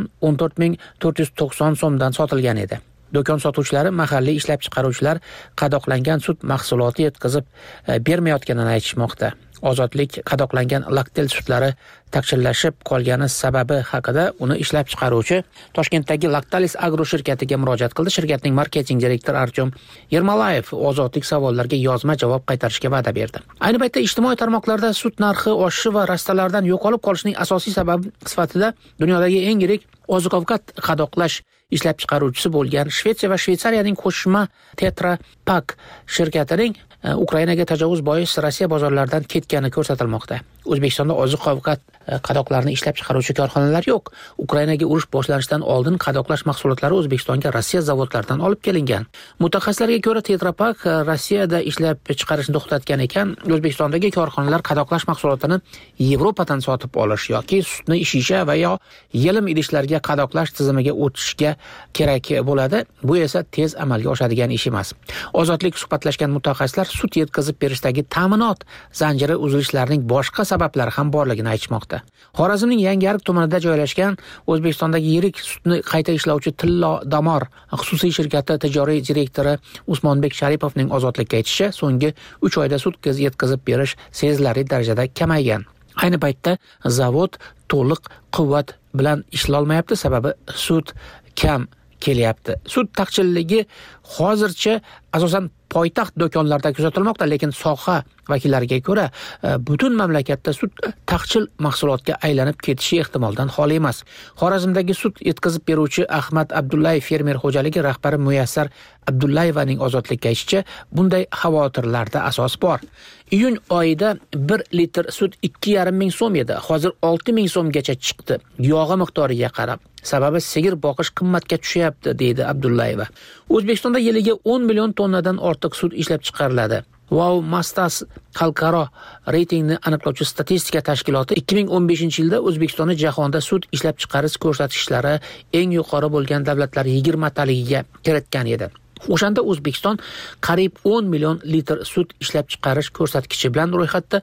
14.490 so'mdan sotilgan edi. Do'kon sotuvchilari mahalliy ishlab chiqaruvchilar qadoqlangan sut mahsuloti yetkazib bermayotganini aytishmoqda. Ozodlik qadoqlangan Lactel sutlari taqchillashib qolgani sababi haqida uni ishlab chiqaruvchi Toshkentdagi Lactalis Agro shirkatiga murojaat qildi. Shirkatning marketing direktori Artyom Yermalayev ozodlik savollariga yozma javob qaytarishga va'da berdi. Ayni paytda ijtimoiy tarmoqlarda sut narxi oshishi va rastalardan yo'qolib qolishining asosiy sababi sifatida dunyodagi eng yirik oziq-ovqat qadoqlash ishlab chiqaruvchisi bo'lgan Shvetsiya va Shveysariyaning qo'shma Tetra Pak shirkatining Ukrainaga tajovuz bois Rossiya bozorlaridan ketgani ko'rsatilmoqda. O'zbekistonda oziq-ovqat qadoqlarini ishlab chiqaruvchi korxonalar yo'q. Ukrainaga urush boshlanishidan oldin qadoqlash mahsulotlari O'zbekistonga Rossiya zavodlaridan olib kelingan. Mutaxassislarga ko'ra, Tetra Pak Rossiyada ishlab chiqarishni to'xtatgan ekan, O'zbekistondagi korxonalar qadoqlash mahsulotini Yevropadan sotib olish yoki sutni shisha va yo yelim idishlarga qadoqlash tizimiga o'tishga kerak bo'ladi. Bu esa tez amalga oshadigan ish emas. Ozodlik suhbatlashgan mutaxassislar sut yetkazib berishdagi ta'minot zanjiri uzilishlarining boshqa sabablari ham borligini aytishmoqda. Xorazmning Yangiariq tumanida joylashgan O'zbekistondagi yirik sutni qayta ishlovchi Tillo Damor xususiy shirkati tijoriy direktori Usmonbek Sharipovning Ozodlikka aytishicha, so'nggi 3 oyda sut yetkazib berish sezilarli darajada kamaygan. Ayni paytda zavod to'liq quvvat bilan ishlay olmayapti, sababi sut kam kelyapti. Sut taqchilligi hozircha asosan poytaxt do'konlarida kuzatilmoqda, lekin soha vakillariga ko'ra butun mamlakatda sut taqchil mahsulotga aylanib ketishi ehtimoldan xoli emas. Xorazmdagi sut yetkazib beruvchi Ahmad Abdullayev fermer xo'jaligi rahbari Muyassar Abdullayevaning Ozodlikka aytishicha, bunday xavotirlarda asos bor. Iyun oyida 1 litr sut 2,5 ming so'm edi, hozir 6 ming so'mgacha chiqdi. Yog'i miqdoriga qarab. Sababi sigir boqish qimmatga tushyapti, deydi Abdullayeva. O'zbekistonda yiliga 10 million tonnadan ortiq sut ishlab chiqariladi. Wow Mastas xalqaro reytingni aniqlovchi statistika tashkiloti 2015-yilda O'zbekistonni jahonda sut ishlab chiqarish ko'rsatkichlari eng yuqori bo'lgan davlatlar 20 taligiga kiritgan edi. O'shanda O'zbekiston qariyb 10 million litr sut ishlab chiqarish ko'rsatkichi bilan ro'yxatda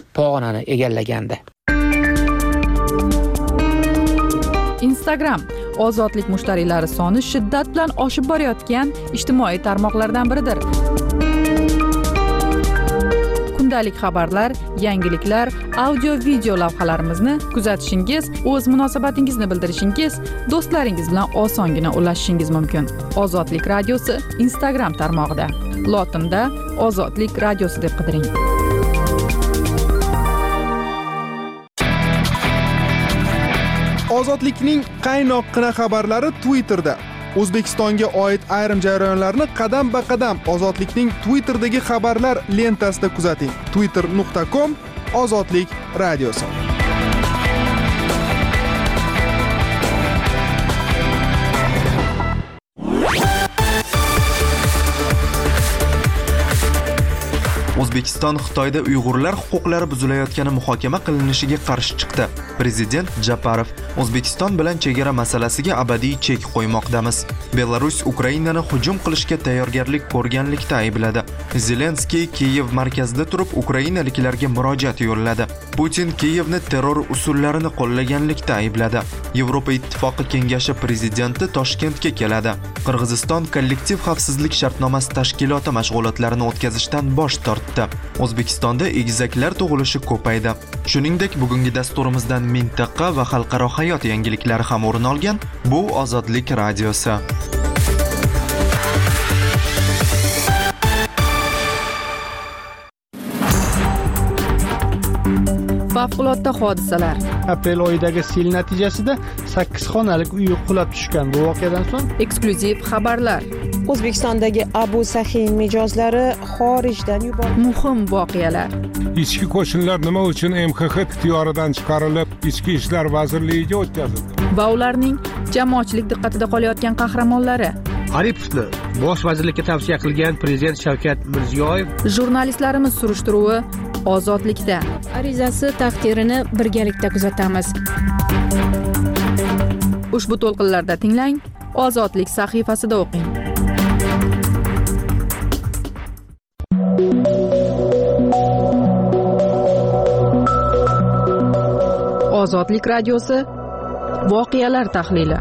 18-pog'onani egallagandi. Instagram ozodlik mushtariylari soni shiddat bilan oshib borayotgan ijtimoiy tarmoqlardan biridir. Kundalik xabarlar, yangiliklar, audio-video lavhalarimizni kuzatishingiz, o'z munosabatingizni bildirishingiz, do'stlaringiz bilan osongina ulashishingiz mumkin. Ozodlik radiosi Instagram tarmog'ida. Lotinda Ozodlik radiosi deb qidiring. Ozodlikning qaynoqqina xabarlari Twitterda. O'zbekistonga oid ayrim jarayonlarni qadam-ba-qadam Ozodlikning Twitterdagi xabarlar lentasida kuzating. twitter.com/ozodlik radiosi. O'zbekiston Xitoyda Uyg'urlar huquqlari buzilayotgani muhokama qilinishiga qarshi chiqdi. Prezident Japarov O'zbekiston bilan chegara masalasiga abadiy chek qo'ymoqdamiz. Belarus Ukrainani hujum qilishga tayyorgarlik ko'rganlikda aybladi. Zelenskiy Kiyev markazida turib ukrainaliklarga murojaat yo'lladi. Putin Kiyevni terror usullarini qo'llaganlikda aybladi. Yevropa Ittifoqi Kengashi prezidenti Toshkentga keladi. Qirg'iziston kollektiv xavfsizlik shartnomasi tashkiloti mashg'ulotlarini o'tkazishdan bosh tortdi. O'zbekistonda egizaklar tug'ilishi ko'paydi. Shuningdek, bugungi dasturimizdan mintaqa va xalqaro hayot yangiliklari ham o'rin olgan. Bu Ozodlik radiosi. Favqulodda hodisalar. Aprel oyidagi sel natijasida 8 xonalik uy qulab tushgan. Bu voqeadan so'ng eksklyuziv xabarlar. O'zbekistondagi Abu Sahin mijozlari xorijdan yuborildi. Muhim voqealar. Ichki qo'shinlar nima uchun MXX ixtiyoridan chiqarilib, Ichki ishlar vazirligiga o'tkazildi? Va ularning jamoatchilik diqqatida qolayotgan qahramonlari. Aripovni bosh vazirlikka tavsiya qilgan prezident Shavkat Mirziyoyev. Jurnalistlarimiz surishtiruvi Ozodlikda. Arizasi taqdirini birgalikda kuzatamiz. Ushbu to'lqinlarda tinglang, Ozodlik sahifasida o'qing. Ozodlik radiosi voqealar tahlili.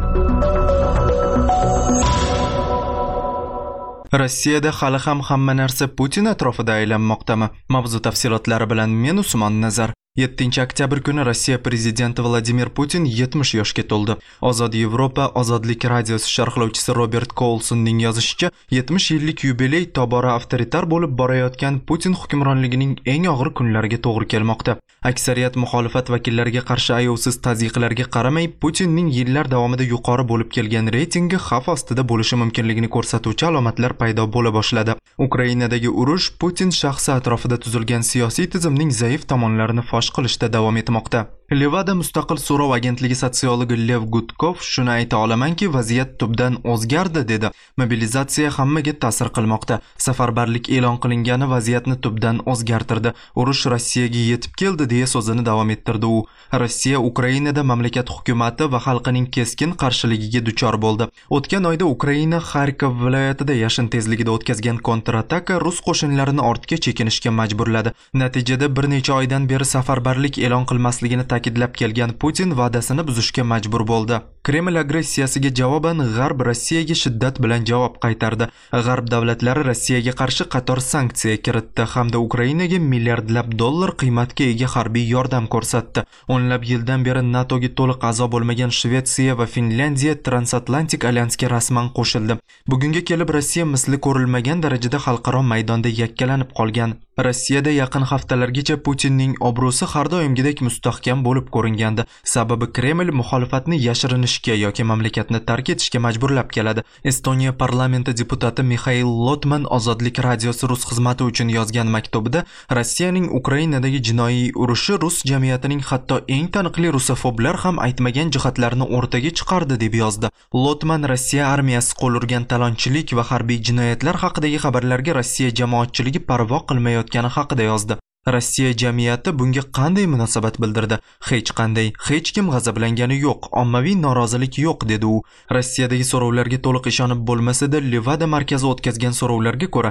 Rossiyada hali ham hamma narsa Putin atrofida aylanmoqdami? Mavzu tafsilotlari bilan men Usmon Nazar. 7-oktyabr kuni Rossiya prezidenti Vladimir Putin 70 yoshga to'ldi. Ozod Yevropa Ozodlik radiosi sharhlovchisi Robert Coulsonning yozishicha, 70 yillik yubiley tobora avtoritar bo'lib borayotgan Putin hukmronligining eng og'ir kunlariga to'g'ri kelmoqda. Aksariyat muxolifat vakillariga qarshi ayovsiz tazyiqlarga qaramay, Putinning yillar davomida yuqori bo'lib kelgan reytingi xavf ostida bo'lishi mumkinligini ko'rsatuvchi alomatlar paydo bo'la boshladi. Ukrainadagi urush Putin shaxsi atrofida tuzilgan siyosiy tizimning zaif tomonlarini fosh qilishda davom etmoqda. Levada mustaqil so'rov agentligi sotsiologi Lev Gutkov shuni ayta olamanki, vaziyat tubdan o'zgardi dedi. Mobilizatsiya hammaga ta'sir qilmoqda. Safarbarlik e'lon qilingani vaziyatni tubdan o'zgartirdi. Urush Rossiyaga yetib keldi deya so'zini davom ettirdi u. Rossiya Ukrainada mamlakat hukumati va xalqining keskin qarshiligiga duchor bo'ldi. O'tgan oyda Ukraina Xarkov viloyatida yashin tezligida o'tkazgan kontrataka rus qo'shinlarini ortga chekinishga majburladi. Natijada bir necha oydan beri safarbarlik e'lon qilmasligini ta'kidlab kelgan Putin va'dasini buzishga majbur bo'ldi. Kreml agressiyasiga javoban G'arb Rossiyaga shiddat bilan javob qaytardi. G'arb davlatlari Rossiyaga qarshi qator sanksiya kiritdi hamda Ukrainaga milliardlab dollar qiymatga ega harbiy yordam ko'rsatdi. O'nlab yildan beri NATOga to'liq a'zo bo'lmagan Shvetsiya va Finlyandiya transatlantik alyansga rasman qo'shildi. Bugunga kelib Rossiya misli ko'rilmagan darajada xalqaro maydonda yakkalanib qolgan. Rossiyada yaqin haftalargacha Putinning obro'si har doimgidek mustahkam bo'lib ko'ringandi. Sababi Kreml muxolifatni yashirinishga yoki mamlakatni tark etishga majburlab keladi. Estoniya parlamenti deputati Mikhail Lotman Ozodlik radiosi rus xizmati uchun yozgan maktubida Rossiyaning Ukrainadagi jinoiy urushi rus jamiyatining hatto eng taniqli rusofoblar ham aytmagan jihatlarni o'rtaga chiqardi deb yozdi. Lotman Rossiya armiyasi qo'l urgan talonchilik va harbiy jinoyatlar haqidagi xabarlarga Rossiya jamoatchiligi parvo qilmayotgani haqida yozdi. Rossiya jamiyati bunga qanday munosabat bildirdi? Hech qanday, hech kim g'azablangani yo'q, ommaviy norozilik yo'q dedi u. Rossiyadagi so'rovlarga to'liq ishonib bo'lmasa-da, Levada markazi o'tkazgan so'rovlarga ko'ra,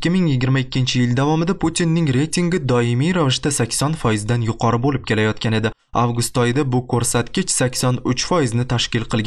2022-yil davomida Putinning reytingi doimiy ravishda 80% dan yuqori bo'lib kelayotgan edi. Avgust oyida bu ko'rsatkich 83% ni tashkil qilgan.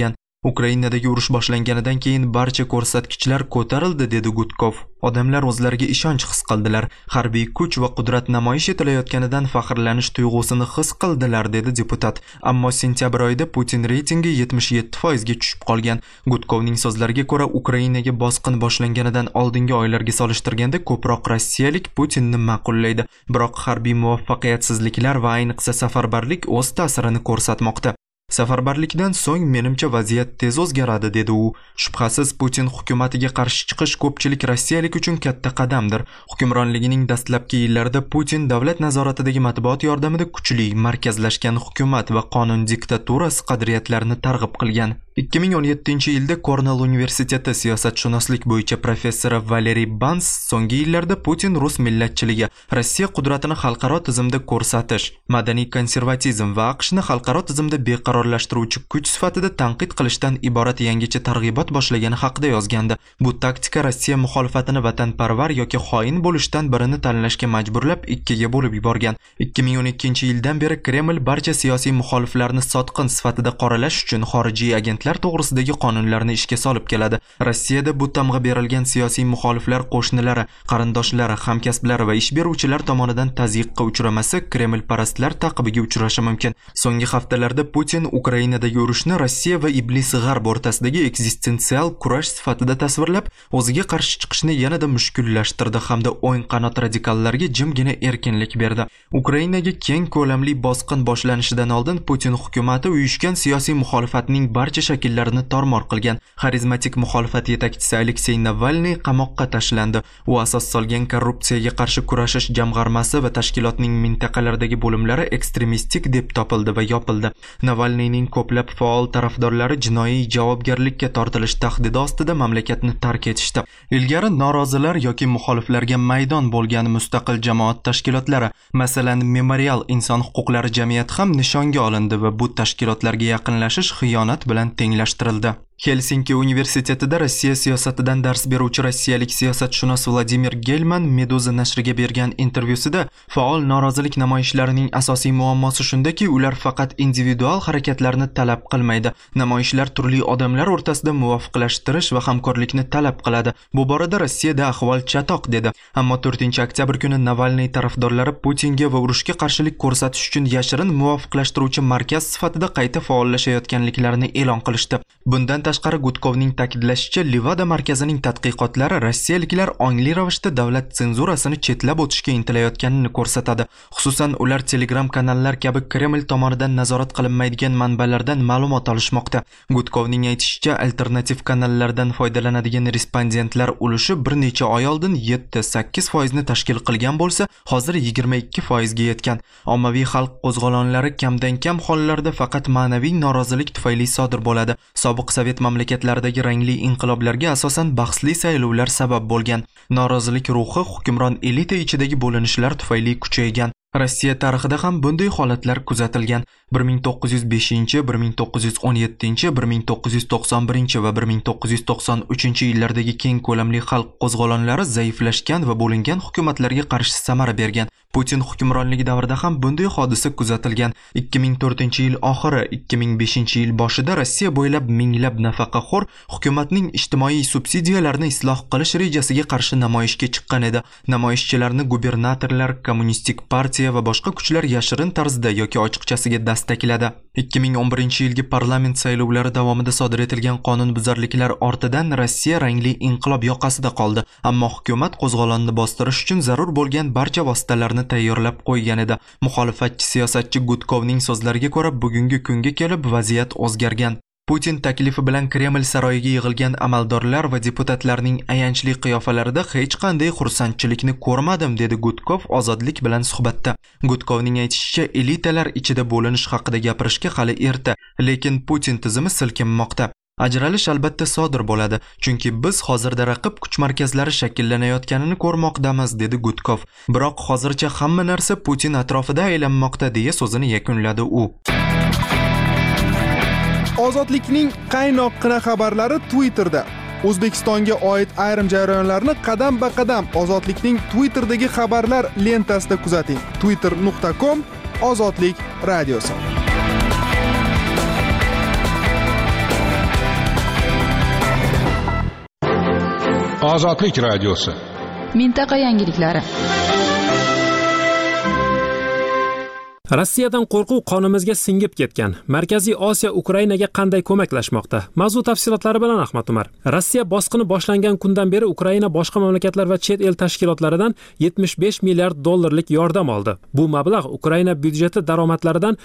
Ukrainadagi urush boshlanganidan keyin barcha ko'rsatkichlar ko'tarildi, dedi Gutkov. Odamlar o'zlariga ishonch his qildilar, harbiy kuch va qudrat namoyish etilayotganidan faxrlanish tuyg'usini his qildilar, dedi deputat. Ammo sentyabr oyida Putin reytingi 77% ga tushib qolgan. Gutkovning so'zlariga ko'ra, Ukrainaga bosqin boshlanganidan oldingi oylarga solishtirganda ko'proq rossiyalik Putinni ma'qullaydi. Biroq harbiy muvaffaqiyatsizliklar va ayniqsa safarbarlik o'z ta'sirini ko'rsatmoqda. Safarbarlikdan so'ng menimcha vaziyat tez o'zgaradi, dedi u. Shubhasiz Putin hukumatiga qarshi chiqish ko'pchilik rossiyalik uchun katta qadamdir. Hukmronligining dastlabki yillarida Putin davlat nazoratidagi matbuot yordamida kuchli, markazlashgan hukumat va qonun diktaturasi qadriyatlarini targ'ib qilgan. 2017-yilda Kornell universiteti siyosatshunoslik bo'yicha professori Valeriy Bans so'nggi yillarda Putin rus millatchiligi, Rossiya qudratini xalqaro tizimda ko'rsatish, madaniy konservatizm va AQShni xalqaro tizimda beqarorlashtiruvchi kuch sifatida tanqid qilishdan iborat yangicha targ'ibot boshlagani haqida yozgandi. Bu taktika Rossiya muxolifatini vatanparvar yoki xoin bo'lishdan birini tanlashga majburlab ikkiga bo'lib yuborgan. 2012-yildan beri Kreml barcha siyosiy muxoliflarni sotqin sifatida qoralash uchun xorijiy agentlar to'g'risidagi qonunlarni ishga solib keladi. Rossiyada bu tamg'a berilgan siyosiy muxoliflar qo'shnilari, qarindoshlari, hamkasblari va ish beruvchilar tomonidan tazyiqqa uchramasa, Kreml parastlar taqibiga uchrashi mumkin. So'nggi haftalarda Putin Ukrainadagi urushni Rossiya va iblis g'arb o'rtasidagi eksistensial kurash sifatida tasvirlab, o'ziga qarshi chiqishni yanada mushkullashtirdi hamda o'ng qanot radikallarga jimgina erkinlik berdi. Ukrainaga keng ko'lamli bosqin boshlanishidan oldin Putin hukumati uyushgan siyosiy muxolifatning barcha shakllarini tormor qilgan. Xarizmatik muxolifat yetakchisi Aleksey Navalniy qamoqqa tashlandi. U asos solgan korrupsiyaga qarshi kurashish jamg'armasi va tashkilotning mintaqalardagi bo'limlari ekstremistik deb topildi va yopildi. Navalniyning ko'plab faol tarafdorlari jinoiy javobgarlikka tortilish tahdidi ostida mamlakatni tark etishdi. Ilgari norozilar yoki muxoliflarga maydon bo'lgan mustaqil jamoat tashkilotlari, masalan, Memorial inson huquqlari jamiyati ham nishonga olindi va bu tashkilotlarga yaqinlashish xiyonat bilan tenglashtirildi. Helsinki universitetida Rossiya siyosatidan dars beruvchi rossiyalik siyosatshunos Vladimir Gelman Meduza nashriga bergan intervyusida faol norozilik namoyishlarining asosiy muammosi shundaki, ular faqat individual harakatlarni talab qilmaydi. Namoyishlar turli odamlar o'rtasida muvofiqlashtirish va hamkorlikni talab qiladi. Bu borada Rossiyada ahvol chatoq, dedi. Ammo 4-oktyabr kuni Navalniy tarafdorlari Putinga va urushga qarshilik ko'rsatish uchun yashirin muvofiqlashtiruvchi markaz sifatida qayta faollashayotganliklarini e'lon qilishdi. Bundan tashqari Gutkovning ta'kidlashicha, Levada markazining tadqiqotlari rossiyaliklar ongli ravishda davlat senzurasini chetlab o'tishga intilayotganini ko'rsatadi. Xususan, ular Telegram kanallar kabi Kreml tomonidan nazorat qilinmaydigan manbalardan ma'lumot olishmoqda. Gutkovning aytishicha, alternativ kanallardan foydalanadigan respondentlar ulushi bir necha oy oldin 7-8% ni tashkil qilgan bo'lsa, hozir 22% ga yetgan. Ommaviy xalq qo'zg'olonlari kamdan kam hollarda faqat ma'naviy norozilik tufayli sodir bo'ladi. Sobiq Sovet mamlakatlaridagi rangli inqiloblarga asosan bahsli saylovlar sabab bo'lgan. Norozilik ruhi hukmron elita ichidagi bo'linishlar tufayli kuchaygan. Rossiya tarixida ham bunday holatlar kuzatilgan. 1905, 1917, 1991 va 1993 yillardagi keng ko'lamli xalq qo'zg'olonlari zaiflashgan va bo'lingan hukumatlarga qarshi samara bergan. Putin hukmronligi davrida ham bunday hodisa kuzatilgan. 2004-yil oxiri, 2005-yil boshida Rossiya bo'ylab minglab nafaqaxo'r hukumatning ijtimoiy subsidiyalarni isloh qilish rejasiga qarshi namoyishga chiqqan edi. Namoyishchilarni gubernatorlar, kommunistik partiya va boshqa kuchlar yashirin tarzda yoki ochiqchasiga dastakladi. 2011-yilgi parlament saylovlari davomida sodir etilgan qonunbuzarliklar ortidan Rossiya rangli inqilob yoqasida qoldi. Ammo hukumat qo'zg'olonni bostirish uchun zarur bo'lgan barcha vositalarni tayyorlab qo'ygan edi. Muxolifatchi siyosatchi Gutkovning so'zlariga ko'ra, bugungi kunga kelib vaziyat o'zgargan. Putin taklifi bilan Kreml saroyiga yig'ilgan amaldorlar va deputatlarning ayanchli qiyofalarida hech qanday xursandchilikni ko'rmadim, dedi Gutkov ozodlik bilan suhbatda. Gutkovning aytishicha, elitalar ichida bo'linish haqida gapirishga hali erta, lekin Putin tizimi silkinmoqda. Ajralish albatta sodir bo'ladi, chunki biz hozirda raqib kuch markazlari shakllanayotganini ko'rmoqdamiz, dedi Gutkov. Biroq hozircha hamma narsa Putin atrofida aylanmoqda, deya so'zini yakunladi u. Ozodlikning qaynoqqina xabarlari Twitterda. O'zbekistonga oid ayrim jarayonlarni qadam-ba-qadam Ozodlikning Twitterdagi xabarlar lentasida kuzating. twitter.com/ozodlik radiosi. Ozodlik radiosi. Mintaqa yangiliklari. Rossiyadan qo'rquv qonimizga singib ketgan. Markaziy Osiyo Ukrainaga qanday ko'maklashmoqda? Mavzu tafsilotlari bilan Ahmad Umar. Rossiya bosqini boshlangan kundan beri Ukraina boshqa mamlakatlar va chet el tashkilotlaridan 75 milliard dollarlik yordam oldi. Bu mablag' Ukraina byudjeti daromadlaridan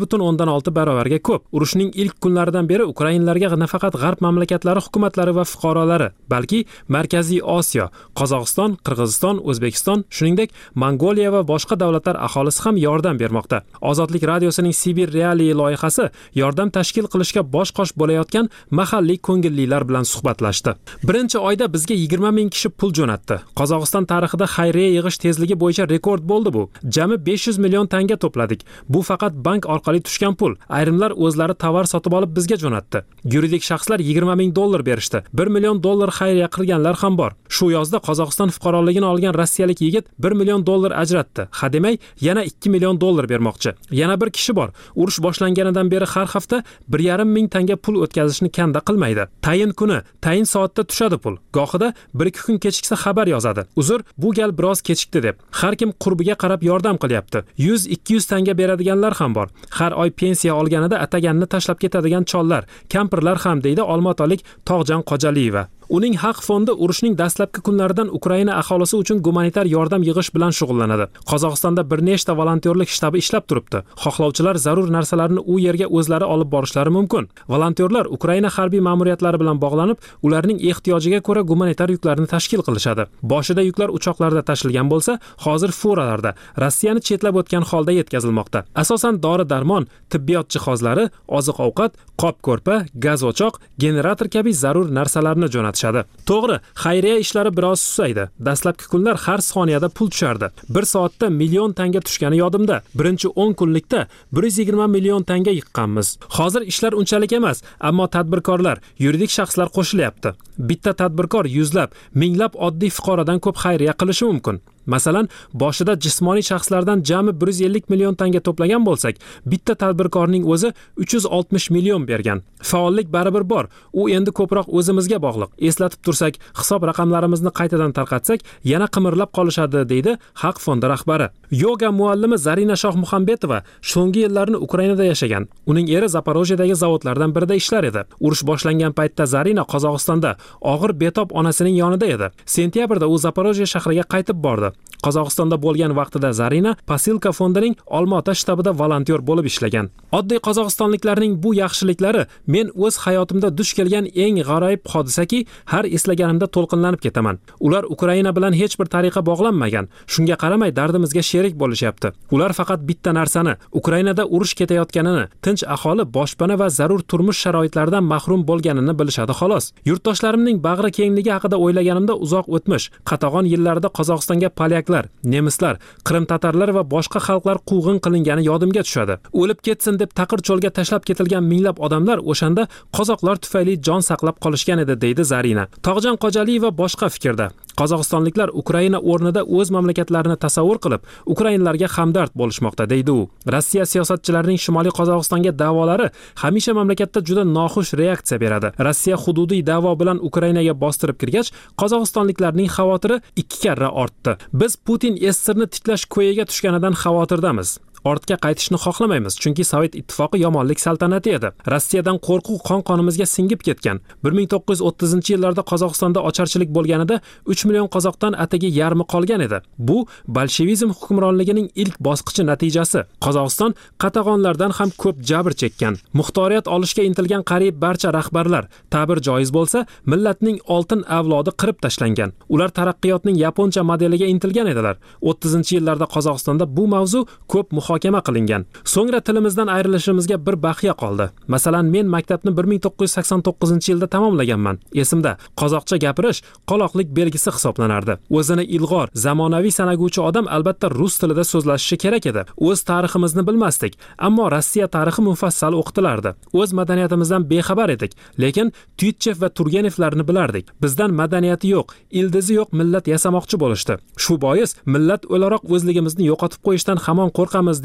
1.6 barobarga ko'p. Urushning ilk kunlaridan beri ukrainlarga nafaqat g'arb mamlakatlari hukumatlari va fuqarolari, balki Markaziy Osiyo, Qozog'iston, Qirg'iziston, O'zbekiston, shuningdek Mongoliya va boshqa davlatlar aholisi ham yordam bermoqda. Ozodlik radiosining Sibir Realiy loyihasi yordam tashkil qilishga bosh-qosh bo'layotgan mahalliy ko'ngillilar bilan suhbatlashdi. Birinchi oyda bizga 20 ming kishi pul jo'natdi. Qozog'iston tarixida xayriya yig'ish tezligi bo'yicha rekord bo'ldi bu. Jami 500 million tanga to'pladik. Bu faqat bank orqali tushgan pul. Ayrimlar o'zlari tovar sotib olib bizga jo'natdi. Yuridik shaxslar 20 ming dollar berishdi. 1 million dollar xayriya qilganlar ham bor. Shu yozda Qozog'iston fuqaroligini olgan rossiyalik yigit 1 million dollar ajratdi. Hademay yana 2 million dollar bermoqchi. Yana bir kishi bor. Urush boshlanganidan beri har hafta 1,5 ming tanga pul o'tkazishni kanda qilmaydi. Tayin kuni, tayin soatda tushadi pul. Gohida 1-2 kun kechiksa xabar yozadi. Uzr, bu gal biroz kechikdi deb. Har kim qurbiga qarab yordam qilyapti. 100-200 tanga beradiganlar ham bor. Har oy pensiya olganida ataganni tashlab ketadigan chollar, kampirlar ham deydi olmaotalik Tog'jon Qojaliyeva. Uning haq fondi urushning dastlabki kunlaridan Ukraina aholisi uchun gumanitar yordam yig'ish bilan shug'ullanadi. Qozog'istonda bir nechta volontyorlik shtabi ishlab turibdi. Xohlovchilar zarur narsalarni u yerga o'zlari olib borishlari mumkin. Volontyorlar Ukraina harbiy ma'muriyatlari bilan bog'lanib, ularning ehtiyojiga ko'ra gumanitar yuklarni tashkil qilishadi. Boshida yuklar uchoqlarda tashilgan bo'lsa, hozir furalarda Rossiyani chetlab o'tgan holda yetkazilmoqda. Asosan dori-darmon, tibbiyot jihozlari, oziq-ovqat, qop-ko'rpa, gaz o'choq, generator kabi zarur narsalarni jo'natadi. To'g'ri, xayriya ishlari biroz susaydi. Dastlabki kunlar har soniyada pul tushardi. Bir soatda million tanga tushgani yodimda. Birinchi 10 kunlikda 120 million tanga yiqqanmiz. Hozir ishlar unchalik emas, ammo tadbirkorlar, yuridik shaxslar qo'shilyapti. Bitta tadbirkor yuzlab, minglab oddiy fuqarodan ko'p xayriya qilishi mumkin. Masalan, boshida jismoniy shaxslardan jami 150 million tanga to'plagan bo'lsak, bitta tadbirkorning o'zi 360 million bergan. Faollik baribir bor. U endi ko'proq o'zimizga bog'liq. Eslatib tursak, hisob raqamlarimizni qaytadan tarqatsak, yana qimirlab qolishadi, deydi Haq fondi rahbari. Yoga muallimi Zarina Shohmuhammedova so'nggi yillarni Ukrainada yashagan. Uning eri Zaporojyedagi zavodlardan birida ishlar edi. Urush boshlangan paytda Zarina Qozog'istonda og'ir betob onasining yonida edi. Sentyabrda u Zaporojye shahriga qaytib bordi. Qozog'istonda bo'lgan vaqtida Zarina Pasilka fondining Olmaota shtabida volontyor bo'lib ishlagan. Oddiy qozog'istonliklarning bu yaxshiliklari men o'z hayotimda duch kelgan eng g'aroyib hodisaki, har eslaganimda to'lqinlanib ketaman. Ular Ukraina bilan hech bir tariqa bog'lanmagan. Shunga qaramay dardimizga sherik bo'lishyapti. Ular faqat bitta narsani, Ukrainada urush ketayotganini, tinch aholi boshpana va zarur turmush sharoitlaridan mahrum bo'lganini bilishadi xolos. Yurtdoshlarimning bag'ri kengligi haqida o'ylaganimda uzoq o'tmish, qatag'on yillarda Qozog'istonga polyaklar, nemislar, Qrim tatarlar va boshqa xalqlar quvg'in qilingani yodimga tushadi. O'lib ketsin deb taqir cho'lga tashlab ketilgan minglab odamlar o'shanda qozoqlar tufayli jon saqlab qolishgan edi, deydi Zarina. Tog'jon Qojaliyeva boshqa fikrda. Qozog'istonliklar Ukraina o'rnida o'z mamlakatlarini tasavvur qilib, ukrainlarga hamdard bo'lishmoqda, deydi u. Rossiya siyosatchilarining Shimoliy Qozog'istonga da'volari hamisha mamlakatda juda noxush reaksiya beradi. Rossiya hududiy da'vo bilan Ukrainaga bostirib kirgach, qozog'istonliklarning xavotiri 2 karra ortdi. Biz Putin SSRni tiklash ko'yiga tushganidan xavotirdamiz. Ortga qaytishni xohlamaymiz, chunki Sovet ittifoqi yomonlik saltanati edi. Rossiyadan qo'rquv qon-qonimizga singib ketgan. 1930-yillarda Qozog'istonda ocharchilik bo'lganida 3 million qozoqdan atigi yarmi qolgan edi. Bu bolshevizm hukmronligining ilk bosqichi natijasi. Qozog'iston qatag'onlardan ham ko'p jabr chekkan. Muxtoriyat olishga intilgan qariyb barcha rahbarlar, ta'bir joiz bo'lsa, millatning oltin avlodi qirib tashlangan. Ular taraqqiyotning yaponcha modeliga intilgan edilar. 30-yillarda Qozog'istonda bu mavzu ko'p muhokama qilingan. So'ngra tilimizdan ayrilishimizga bir baqiya qoldi. Masalan, men maktabni 1989-yilda tamomlaganman. Esimda, qozoqcha gapirish qoloqlik belgisi hisoblanardi. O'zini ilg'or, zamonaviy sanaguvchi odam albatta rus tilida so'zlashishi kerak edi. O'z tariximizni bilmasdik, ammo Rossiya tarixi mufassal o'qitilardi. O'z madaniyatimizdan bexabar edik, lekin Tyutchev va Turgenevlarni bilardik. Bizdan madaniyati yo'q, ildizi yo'q millat yasamoqchi bo'lishdi. Shu bois millat o'laroq o'zligimizni yo'qotib qo'yishdan hamon qo'rqamiz,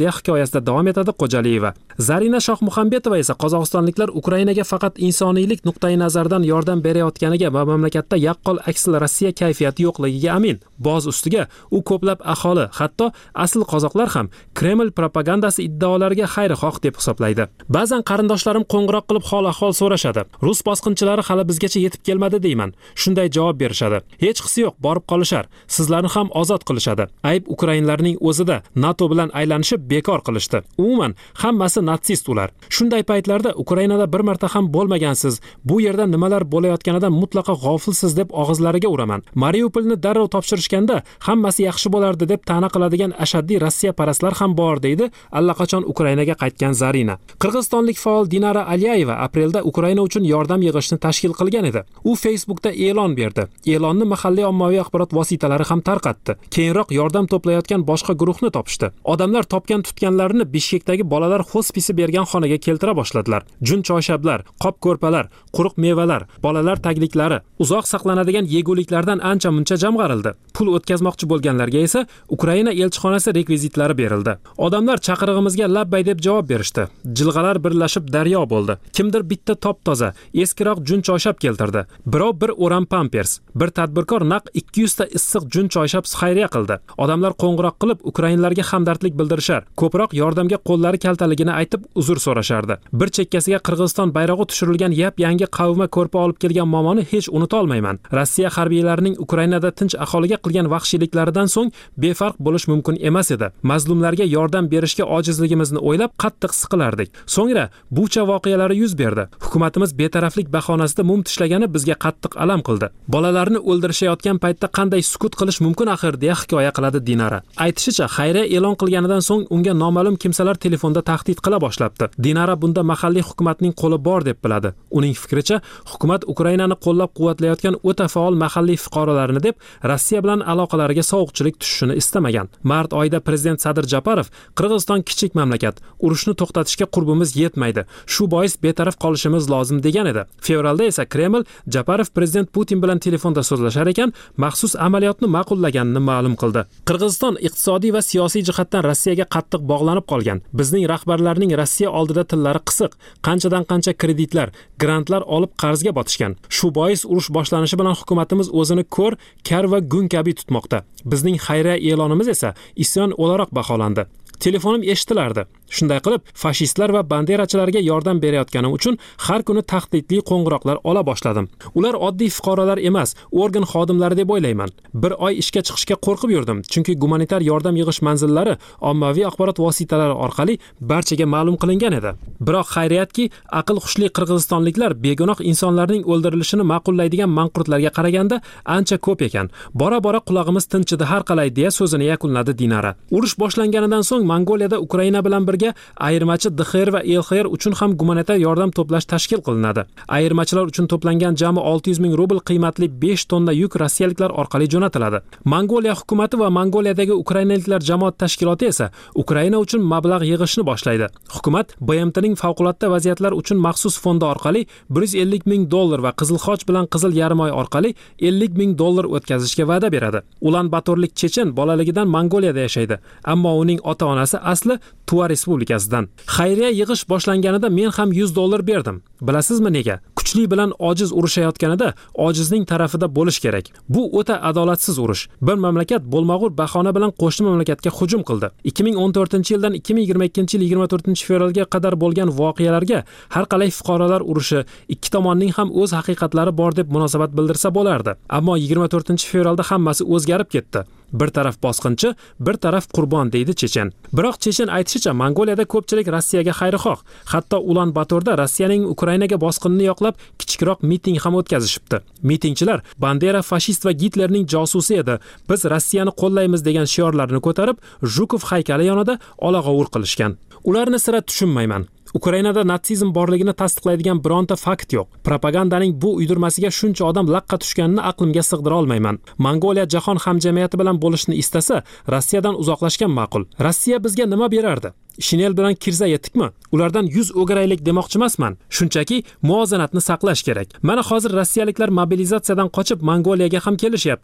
deya hikoyasida davom etadi Xo'jaliyeva. Zarina Shohmuhambetova esa qozog'istonliklar Ukrainaga faqat insoniylik nuqtai nazaridan yordam berayotganiga va mamlakatda yaqqol aksil Rossiya kayfiyati yo'qligiga amin. Boz ustiga u ko'plab aholi, hatto asl qozoqlar ham Kreml propagandasi iddaolariga xayrixoh deb hisoblaydi. Ba'zan qarindoshlarim qo'ng'iroq qilib hol-ahvol so'rashadi. Rus bosqinchilari hali bizgacha yetib kelmadi deyman. Shunday javob berishadi. Hech qisi yo'q, borib qolishar. Sizlarni ham ozod qilishadi. Ayb ukrainlarning o'zida NATO bilan aylanishib bekor qilishdi. Umuman hammasi natsist ular. Shunday paytlarda Ukrainada bir marta ham bo'lmagansiz. Bu yerda nimalar bo'layotganidan mutlaqo g'ofilsiz deb og'izlariga uraman. Mariupolni darrov topshirishganda hammasi yaxshi bo'lardi deb ta'na qiladigan ashaddiy Rossiya parastlar ham bor deydi allaqachon Ukrainaga qaytgan Zarina. Qirg'izistonlik faol Dinara Alyayeva aprelda Ukraina uchun yordam yig'ishni tashkil qilgan edi. U Facebookda e'lon berdi. E'lonni mahalliy ommaviy axborot vositalari ham tarqatdi. Keyinroq yordam to'playotgan boshqa guruhni topishdi. Odamlar topgan tutganlarini Bishkekdagi bolalar hospisi bergan xonaga keltira boshladilar. Jun choyshablar, qop ko'rpalar, quruq mevalar, bolalar tagliklari, uzoq saqlanadigan yeguliklardan ancha-muncha jamg'arildi. Pul o'tkazmoqchi bo'lganlarga esa Ukraina elchixonasi rekvizitlari berildi. Odamlar chaqirig'imizga labbay deb javob berishdi. Jilg'alar birlashib daryo bo'ldi. Kimdir bitta top-toza, eskiroq jun choyshab keltirdi. Birov bir o'ram pampers, bir tadbirkor naq 200 ta issiq jun choyshab xayriya qildi. Odamlar qo'ng'iroq qilib Ukrainalarga hamdardlik bildirishar, ko'proq yordamga qo'llari kaltaligini aytib uzr so'rashardi. Bir chekkasiga Qirg'iziston bayrog'i tushirilgan yap-yangi qavma ko'rpa olib kelgan momoni hech unuta olmayman. Rossiya harbiylarining Ukrainada tinch aholiga qilgan vahshiyliklaridan so'ng befarq bo'lish mumkin emas edi. Mazlumlarga yordam berishga ojizligimizni o'ylab qattiq siqilardik. So'ngra bucha voqealari yuz berdi. Hukumatimiz betaraflik bahonasida mum tishlagani bizga qattiq alam qildi. Bolalarni o'ldirishayotgan paytda qanday sukut qilish mumkin axir deya hikoya qiladi Dinara. Aytishicha, xayriya e'lon qilganidan so'ng unga noma'lum kimsalar telefonda tahdid qila boshlabdi. Dinara bunda mahalliy hukumatning qo'li bor deb biladi. Uning fikricha, hukumat Ukrainani qo'llab-quvvatlayotgan o'ta faol mahalliy fuqarolarini deb Rossiya bilan aloqalariga sovuqchilik tushishini istamagan. Mart oyida prezident Sadir Japarov Qirg'iziston kichik mamlakat, urushni to'xtatishga qurbimiz yetmaydi. Shu bois betaraf qolishimiz lozim degan edi. Fevralda esa Kreml Japarov prezident Putin bilan telefonda so'zlashar ekan, maxsus amaliyotni ma'qullaganini ma'lum qildi. Qirg'iziston iqtisodiy va siyosiy jihatdan Rossiyaga qattiq bog'lanib qolgan. Bizning rahbarlarning Rossiya oldida tillari qisiq, qanchadan qancha kreditlar, grantlar olib qarzga botishgan. Shu bois urush boshlanishi bilan hukumatimiz o'zini ko'r, kar va gun kabi tutmoqda. Bizning xayriya e'lonimiz esa isyon o'laroq baholandi. Telefonim eshitilardi. Shunday qilib, fashistlar va banderachilarga yordam berayotganim uchun har kuni tahdidli qo'ng'iroqlar ola boshladim. Ular oddiy fuqarolar emas, organ xodimlari deb o'ylayman. Bir oy ishga chiqishga qo'rqib yurdim, chunki gumanitar yordam yig'ish manzillari ommaviy axborot vositalari orqali barchaga ma'lum qilingan edi. Biroq xayriyatki, aql xushli qirg'izistonliklar begunoh insonlarning o'ldirilishini ma'qullaydigan manqurtlarga qaraganda ancha ko'p ekan. Bora-bora qulog'imiz tinchidi har qalay deya so'zini yakunladi Dinara. Urush boshlanganidan so'ng Mongoliyada Ukraina bilan birga ayirmachi DXR va LXR uchun ham gumanitar yordam to'plash tashkil qilinadi. Ayirmachilar uchun to'plangan jami 600 ming rubl qiymatli 5 tonna yuk rossiyaliklar orqali jo'natiladi. Mongoliya hukumati va Mongoliyadagi ukrainaliklar jamoat tashkiloti esa Ukraina uchun mablag' yig'ishni boshlaydi. Hukumat BMTning favqulodda vaziyatlar uchun maxsus fondi orqali 150 ming dollar va Qizil Xoch bilan Qizil Yarimoy orqali 50 ming dollar o'tkazishga va'da beradi. Ulan-Batorlik chechen bolaligidan Mongoliyada yashaydi, ammo uning ota-onasi asli Tuva Respublikasidan. Xayriya yig'ish boshlanganida men ham 100 dollar berdim. Bilasizmi nega? Kuchli bilan ojiz urushayotganida ojizning tarafida bo'lish kerak. Bu o'ta adolatsiz urush. Bir mamlakat bo'lmag'ur bahona bilan qo'shni mamlakatga hujum qildi. 2014-yildan 2022-yil 24-fevralga qadar bo'lgan voqealarga har qalay fuqarolar urushi, ikki tomonning ham o'z haqiqatlari bor deb munosabat bildirsa bo'lardi. Ammo 24-fevralda hammasi o'zgarib ketdi. Bir taraf bosqinchi, bir taraf qurbon deydi chechen. Biroq chechen aytishicha, Mongoliyada ko'pchilik Rossiyaga xayrixoh. Hatto Ulan-Batorda Rossiyaning Ukrainaga bosqinini yoqlab kichikroq miting ham o'tkazishibdi. Mitingchilar Bandera fashist va Gitlerning josusi edi. Biz Rossiyani qo'llaymiz degan shiorlarni ko'tarib, Zhukov haykali yonida olag'ovur qilishgan. Ularni sira tushunmayman. Ukrainada natsizm borligini tasdiqlaydigan bironta fakt yo'q. Propagandaning bu uydirmasiga shuncha odam laqqa tushganini aqlimga sig'dira olmayman. Mongoliya jahon hamjamiyati bilan bo'lishni istasa, Rossiyadan uzoqlashgan ma'qul. Rossiya bizga nima berardi? Shinel bilan kirza yetdikmi? Ulardan 100 o'giraylik demoqchi emasman. Shunchaki muvozanatni saqlash kerak. Mana hozir rossiyaliklar mobilizatsiyadan qochib Mongoliyaga ham kelishyapti.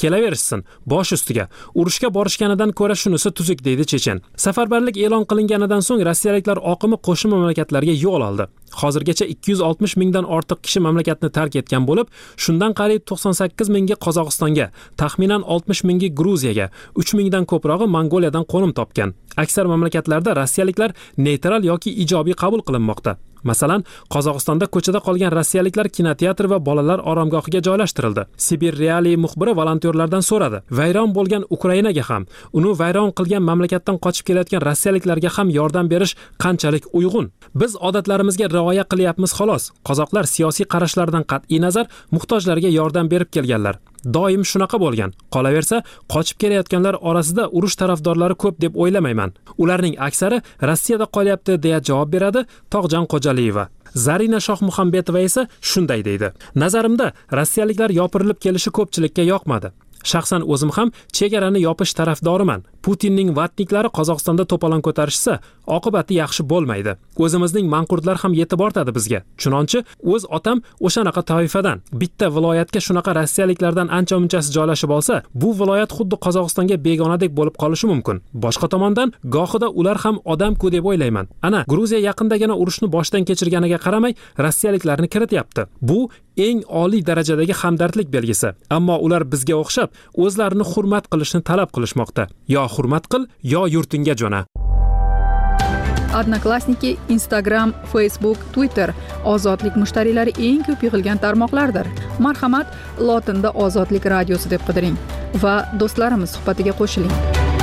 Kelaverishsin, bosh ustiga. Urushga borishganidan ko'ra shunisi tuzuk deydi chechen. Safarbarlik e'lon qilinganidan so'ng rossiyaliklar oqimi qo'shni mamlakatlarga yo'l oldi. Hozirgacha 260 mingdan ortiq kishi mamlakatni tark etgan bo'lib, shundan qariyb 98 mingi Qozog'istonga, taxminan 60 mingi Gruziyaga, 3 mingdan ko'prog'i Mongoliyadan qo'nim topgan. Aksar mamlakatlarda rossiyaliklar neytral yoki ijobiy qabul qilinmoqda. Masalan, Qozog'istonda ko'chada qolgan rossiyaliklar kinoteatr va bolalar oromgohiga joylashtirildi. Sibir Reali muxbiri volontyorlardan so'radi. Vayron bo'lgan Ukrainaga ham, uni vayron qilgan mamlakatdan qochib kelayotgan rossiyaliklarga ham yordam berish qanchalik uyg'un? Biz odatlarimizga rioya qilyapmiz xolos. Qozoqlar siyosiy qarashlaridan qat'iy nazar muhtojlarga yordam berib kelganlar. Doim shunaqa bo'lgan. Qolaversa, qochib kelayotganlar orasida urush tarafdorlari ko'p deb o'ylamayman. Ularning aksari Rossiyada qolyapti deya javob beradi Tog'jon Xo'jaliyeva. Zarina Shohmuhambetova esa shunday deydi. Nazarimda, rossiyaliklar yopirilib kelishi ko'pchilikka yoqmadi. Shaxsan o'zim ham chegarani yopish tarafdoriman. Putinning vatniklari Qozog'istonda to'polon ko'tarishsa, oqibati yaxshi bo'lmaydi. O'zimizning manqurtlar ham yetib ortadi bizga. Chunonchi o'z otam o'shanaqa toifadan. Bitta viloyatga shunaqa rossiyaliklardan ancha-munchasi joylashib olsa, bu viloyat xuddi Qozog'istonga begonadek bo'lib qolishi mumkin. Boshqa tomondan, gohida ular ham odam-ku deb o'ylayman. Ana, Gruziya yaqindagina urushni boshdan kechirganiga qaramay, rossiyaliklarni kirityapti. Bu eng oliy darajadagi hamdardlik belgisi. Ammo ular bizga o'xshab o'zlarini hurmat qilishni talab qilishmoqda. Yo hurmat qil, yo yurtingga jo'na. Odnoklassniki, Instagram, Facebook, Twitter ozodlik mushtariylari eng ko'p yig'ilgan tarmoqlardir. Marhamat, lotinda Ozodlik radiosi deb qidiring va do'stlarimiz suhbatiga qo'shiling.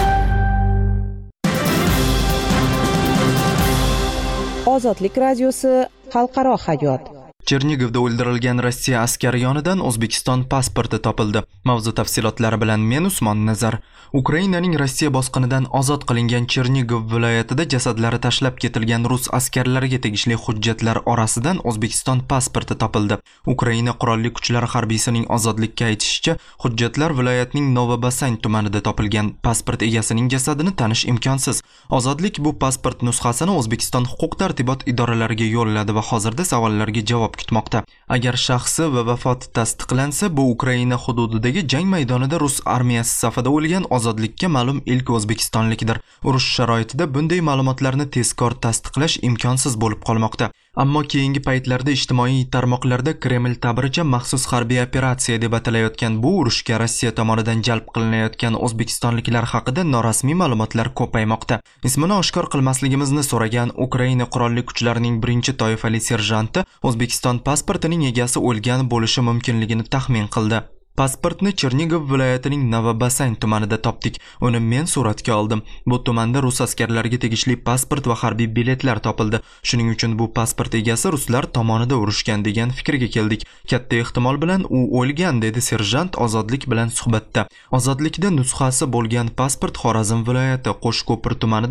Ozodlik radiosi xalqaro hayot. Chernigovda o'ldirilgan Rossiya askari yonidan O'zbekiston pasporti topildi. Mavzu tafsilotlari bilan men Usmon Nazar. Ukrainaning Rossiya bosqinidan ozod qilingan Chernigov viloyatida jasadlari tashlab ketilgan rus askarlariga tegishli hujjatlar orasidan O'zbekiston pasporti topildi. Ukraina qurolli kuchlari harbiysining ozodlikka aytishicha, hujjatlar viloyatning Novobasan tumanida topilgan. Pasport egasining jasadini tanish imkonsiz. Ozodlik bu pasport nusxasini O'zbekiston huquq-tartibot idoralariga yo'lladi va hozirda savollarga javob kutmoqda. Agar shaxsi va vafoti tasdiqlansa, bu Ukraina hududidagi jang maydonida rus armiyasi safida o'lgan ozodlikka ma'lum ilk o'zbekistonlikdir. Urush sharoitida bunday ma'lumotlarni tezkor tasdiqlash imkonsiz bo'lib qolmoqda. Ammo keyingi paytlarda ijtimoiy tarmoqlarda Kreml ta'biricha maxsus harbiy operatsiya deb atalayotgan bu urushga Rossiya tomonidan jalb qilinayotgan o'zbekistonliklar haqida norasmiy ma'lumotlar ko'paymoqda. Ismini oshkor qilmasligimizni so'ragan Ukraina qurolli kuchlarining birinchi toifali serjanti O'zbekiston pasportining egasi o'lgan bo'lishi mumkinligini taxmin qildi. Pasportni Chernigov viloyatining Novobasan tumanida topdik. Uni men suratga oldim. Bu tumanda rus askarlariga tegishli pasport va harbiy biletlar topildi. Shuning uchun bu pasport egasi ruslar tomonida urushgan degan fikrga keldik. Katta ehtimol bilan u o'lgan, dedi serjant Ozodlik bilan suhbatda. Ozodlikda nusxasi bo'lgan pasport Xorazm viloyati Qo'shko'pir tumanida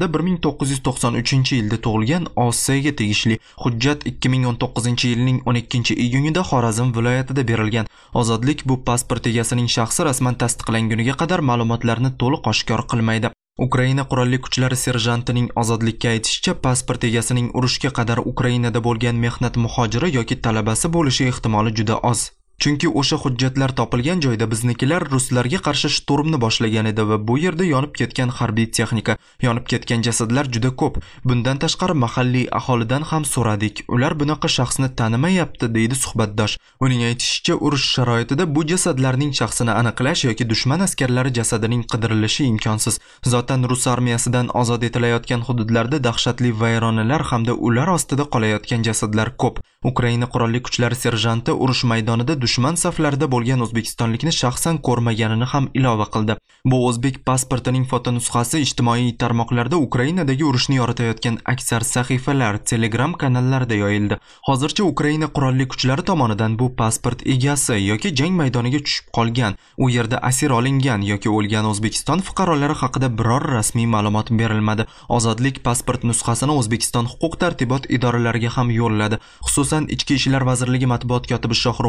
1993-yilda tug'ilgan Osiyaga tegishli. Hujjat 2019-yilning 12-iyunida Xorazm viloyatida berilgan. Ozodlik bu pasport egasining shaxsi rasman tasdiqlanguniga qadar ma'lumotlarni to'liq oshkor qilmaydi. Ukraina qurolli kuchlari serjantining Ozodlikka aytishicha, pasport egasining urushga qadar Ukrainada bo'lgan mehnat muhojiri yoki talabasi bo'lishi ehtimoli juda oz. Chunki o'sha hujjatlar topilgan joyda biznikilar ruslarga qarshi shturmni boshlagan edi va bu yerda yonib ketgan harbiy texnika, yonib ketgan jasadlar juda ko'p. Bundan tashqari mahalliy aholidan ham so'radik. Ular bunaqa shaxsni tanimayapti, deydi suhbatdosh. Uning aytishicha, urush sharoitida bu jasadlarning shaxsini aniqlash yoki dushman askarlari jasadining qidirilishi imkonsiz. Zotan rus armiyasidan ozod etilayotgan hududlarda dahshatli vayronalar hamda ular ostida qolayotgan jasadlar ko'p. Ukraina qurolli kuchlari serjanti urush maydonida dushman saflarida bo'lgan o'zbekistonlikni shaxsan ko'rmaganini ham ilova qildi. Bu o'zbek pasportining fotonusxasi ijtimoiy tarmoqlarda Ukrainadagi urushni yoritayotgan aksar sahifalar, Telegram kanallarida yoyildi. Hozircha Ukraina qurolli kuchlari tomonidan bu pasport egasi yoki jang maydoniga tushib qolgan, u yerda asir olingan yoki o'lgan O'zbekiston fuqarolari haqida biror rasmiy ma'lumot berilmadi. Ozodlik pasport nusxasini O'zbekiston huquq-tartibot idoralariga ham yo'lladi. Xususan, Ichki ishlar vazirligi matbuot kotibi Shohruh G'iyos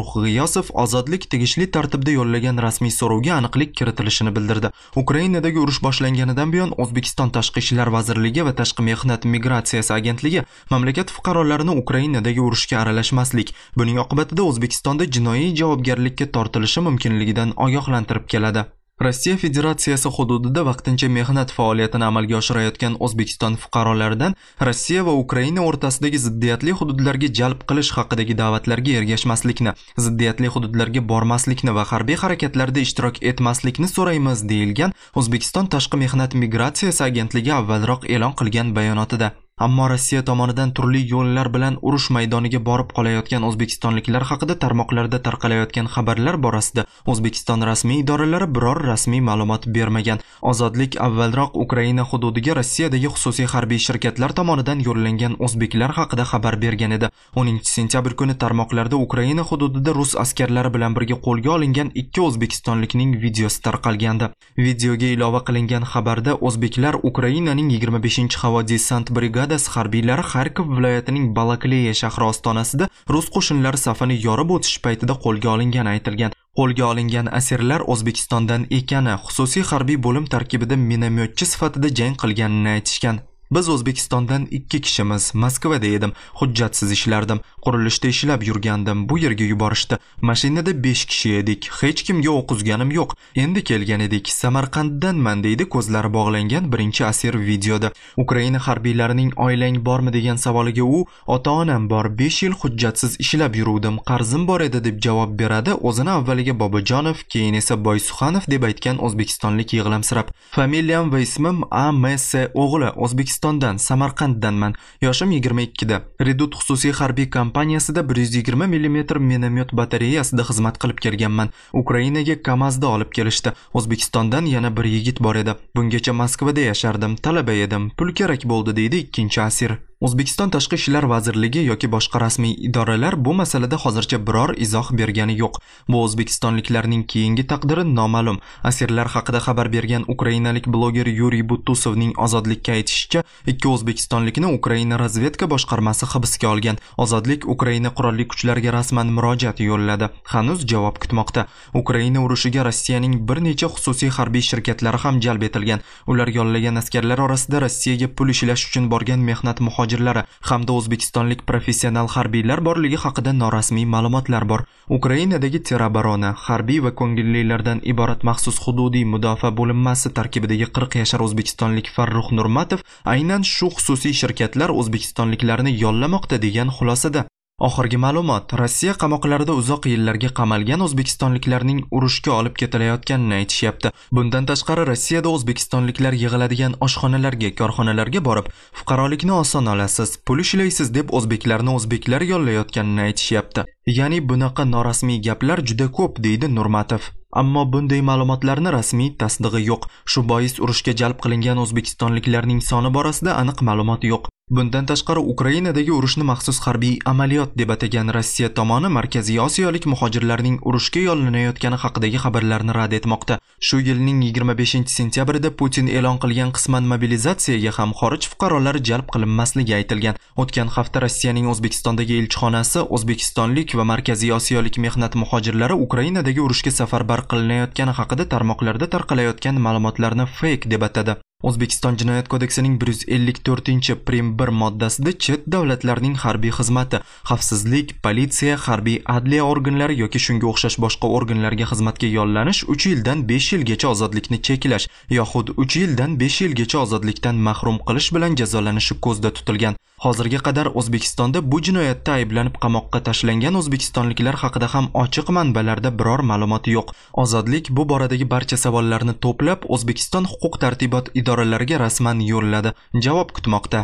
Abbosov ozodlik tegishli tartibda yo'llagan rasmiy so'rovga aniqlik kiritilishini bildirdi. Ukrainadagi urush boshlanganidan buyon O'zbekiston Tashqi ishlar vazirligi va Tashqi mehnat migratsiyasi agentligi mamlakat fuqarolarini Ukrainadagi urushga aralashmaslik, buning oqibatida O'zbekistonda jinoiy javobgarlikka tortilishi mumkinligidan ogohlantirib keladi. Rossiya Federatsiyasi hududida vaqtincha mehnat faoliyatini amalga oshirayotgan O'zbekiston fuqarolaridan Rossiya va Ukraina o'rtasidagi ziddiyatli hududlarga jalb qilish haqidagi da'vatlarga ergashmaslikni, ziddiyatli hududlarga bormaslikni va harbiy harakatlarda ishtirok etmaslikni so'raymiz deyilgan O'zbekiston Tashqi mehnat migratsiyasi agentligi avvalroq e'lon qilgan bayonotida. Ammo Rossiya tomonidan turli yo'llar bilan urush maydoniga borib qolayotgan o'zbekistonliklar haqida tarmoqlarda tarqalayotgan xabarlar borasida O'zbekiston rasmiy idoralari biror rasmiy ma'lumot bermagan. Ozodlik avvalroq Ukraina hududiga Rossiyadagi xususiy harbiy shirkatlar tomonidan yo'llangan o'zbeklar haqida xabar bergan edi. 10-sentyabr kuni tarmoqlarda Ukraina hududida rus askarlari bilan birga qo'lga olingan 2 o'zbekistonlikning videosi tarqalgandi. Videoga ilova qilingan xabarda o'zbeklar Ukrainaning 25-havo desant brigadasi harbiylari Xarkov viloyatining Balakleya shahri ostonasida rus qo'shinlari safini yorib o'tish paytida qo'lga olingani aytilgan. Qo'lga olingan asirlar O'zbekistondan ekani, xususiy harbiy bo'lim tarkibida minomyotchi sifatida jang qilganini aytishgan. Biz O'zbekistondan 2 kishimiz, Moskvada edim, hujjatsiz ishlardim, qurilishda ishlab yurgandim, bu yerga yuborishdi. Mashinada 5 kishi edik, hech kimga o'q uzganim yo'q. Endi kelgan edik, Samarqanddanman deydi ko'zlari bog'langan birinchi asir videoda. Ukraina harbiylarining oilang bormi degan savoliga u, ota-onam bor, 5 yil hujjatsiz ishlab yuruvdim, qarzim bor edi deb javob beradi. O'zini avvaliga Bobojonov, keyin esa Boysuxanov deb aytgan o'zbekistonlik yig'lamsirab. Familiyam va ismim AMS o'g'li, O'zbekistondan, Samarqanddanman. Yoshim 22 da. Redut xususiy harbiy kompaniyasida 120 mm minomyot batareyasida xizmat qilib kelganman. Ukrainaga Kamazda olib kelishdi. O'zbekistondan yana bir yigit bor edi. Bungacha Moskvada yashardim, talaba edim. Pul kerak bo'ldi deydi ikkinchi asir. O'zbekiston Tashqi ishlar vazirligi yoki boshqa rasmiy idoralar bu masalada hozircha biror izoh bergani yo'q. Bu o'zbekistonliklarning keyingi taqdiri noma'lum. Asirlar haqida xabar bergan ukrainalik bloger Yuriy Butusovning Ozodlikka aytishicha, 2 o'zbekistonlikni Ukraina razvedka boshqarmasi hibsga olgan. Ozodlik Ukraina qurolli kuchlariga rasman murojaat yo'lladi. Hanuz javob kutmoqda. Ukraina urushiga Rossiyaning bir necha xususiy harbiy shirkatlari ham jalb etilgan. Ular yollagan askarlar orasida Rossiyaga pul ishlash uchun borgan mehnat hamda o'zbekistonlik professional harbiylar borligi haqida norasmiy ma'lumotlar bor. Ukrainadagi terabarona, harbiy va ko'ngillilardan iborat maxsus hududiy mudofaa bo'linmasi tarkibidagi 40 yashar o'zbekistonlik Farruh Nurmatov aynan shu xususiy shirkatlar o'zbekistonliklarni yollamoqda degan xulosada. Oxirgi ma'lumot, Rossiya qamoqlarida uzoq yillarga qamalgan o'zbekistonliklarning urushga olib ketilayotganini aytishyapti. Bundan tashqari Rossiyada o'zbekistonliklar yig'iladigan oshxonalarga, korxonalarga borib, fuqarolikni oson olasiz, pul ishlaysiz deb o'zbeklarni o'zbeklar yollayotganini aytishyapti. Ya'ni bunaqa norasmiy gaplar juda ko'p deydi Nurmatov. Ammo bunday ma'lumotlarni rasmiy tasdig'i yo'q. Shu bois urushga jalb qilingan o'zbekistonliklarning soni borasida aniq ma'lumot yo'q. Bundan tashqari Ukrainadagi urushni maxsus harbiy amaliyot deb atagan Rossiya tomoni Markaziy Osiyolik muhojirlarning urushga yollanayotgani haqidagi xabarlarni rad etmoqda. Shu yilning 25-sentyabrida Putin e'lon qilgan qisman mobilizatsiyaga ham xorij fuqarolari jalb qilinmasligi aytilgan. O'tgan hafta Rossiyaning O'zbekistondagi elchixonasi O'zbekistonlik va Markaziy Osiyolik mehnat muhojirlari Ukrainadagi urushga safarbar qilinayotgani haqida tarmoqlarda tarqalayotgan ma'lumotlarni fake deb atadi. O'zbekiston Jinoyat kodeksining 154-prim 1 moddasida chet davlatlarning harbiy xizmati, xavfsizlik, politsiya, harbiy adliya organlari yoki shunga o'xshash boshqa organlarga xizmatga yollanish 3 yildan 5 yilgacha ozodlikni cheklash yoxud 3 yildan 5 yilgacha ozodlikdan mahrum qilish bilan jazolanishi ko'zda tutilgan. Hozirga qadar O'zbekistonda bu jinoyatda ayblanib qamoqqa tashlangan o'zbekistonliklar haqida ham ochiq manbalarda biror ma'lumot yo'q. Ozodlik bu boradagi barcha savollarni to'plab O'zbekiston huquq tartibot idoralariga rasman yo'lladi. Javob kutmoqda.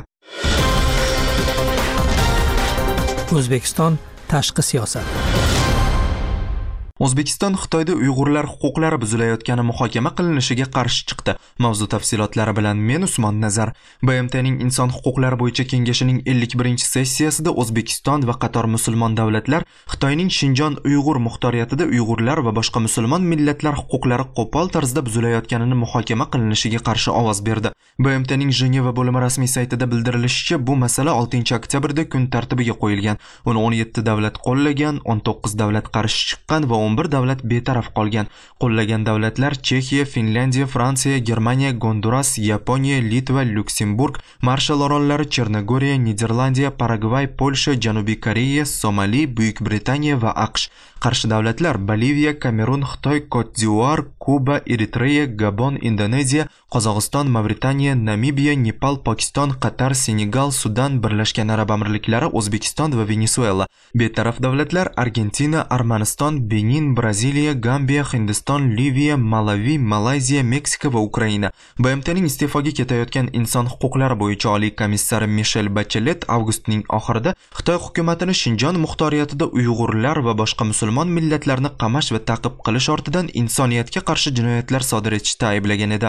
O'zbekiston tashqi siyosat. O'zbekiston Xitoyda Uyg'urlar huquqlari buzilayotgani muhokama qilinishiga qarshi chiqdi. Mavzu tafsilotlari bilan men Usmon Nazar. BMTning Inson huquqlari bo'yicha kengashining 51-sessiyasida O'zbekiston va qator musulmon davlatlar Xitoyning Shinjon Uyg'ur muxtoriyatida Uyg'urlar va boshqa musulmon millatlar huquqlari qo'pol tarzda buzilayotganini muhokama qilinishiga qarshi ovoz berdi. BMTning Jeneva bo'limi rasmiy saytida bildirilishicha, bu masala 6-oktyabrda kun tartibiga qo'yilgan. Uni 17 davlat qo'llagan, 19 davlat qarshi chiqqan va 11 davlat betaraf qolgan. Qo'llagan davlatlar Chexiya, Finlandiya, Fransiya, Germaniya, Gonduras, Yaponiya, Litva, Lyuksemburg, Marshall orollari, Chernogoriya, Niderlandiya, Paragvay, Polsha, Janubiy Koreya, Somali, Buyuk Britaniya va AQSh. Qarshi davlatlar Boliviya, Kamerun, Xitoy, Kod-d'Ivuar, Kuba, Eritreya, Gabon, Indoneziya, Qozog'iston, Mavritaniya, Namibiya, Nepal, Pokiston, Qatar, Senegal, Sudan, Birlashgan Arab Amirliklari, O'zbekiston va Venesuela. Betaraf davlatlar Argentina, Armaniston, Benin, Braziliya, Gambiya, Hindiston, Liviya, Malavi, Malayziya, Meksika va Ukraina. BMTning iste'foga ketayotgan inson huquqlari bo'yicha oliy komissari Michelle Bachelet avgustning oxirida Xitoy hukumatini Shinjon muxtoriyatida Uyg'urlar va boshqa musulmon millatlarni qamash va ta'qib qilish ortidan insoniyatga qarshi jinoyatlar sodir etishda ayblagan edi.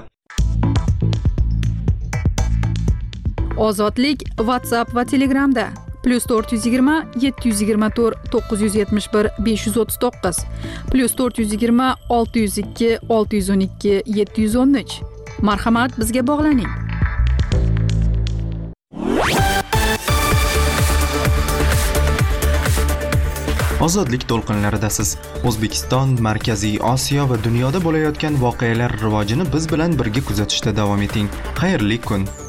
Ozodlik WhatsApp va Telegramda +420 724 971 539 +420 602 612 713. Marhamat, bizga bog'laning. Ozodlik to'lqinlaridasiz. O'zbekiston, Markaziy Osiyo va dunyoda bo'layotgan voqealar rivojini biz bilan birga kuzatishda davom eting. Xayrli kun.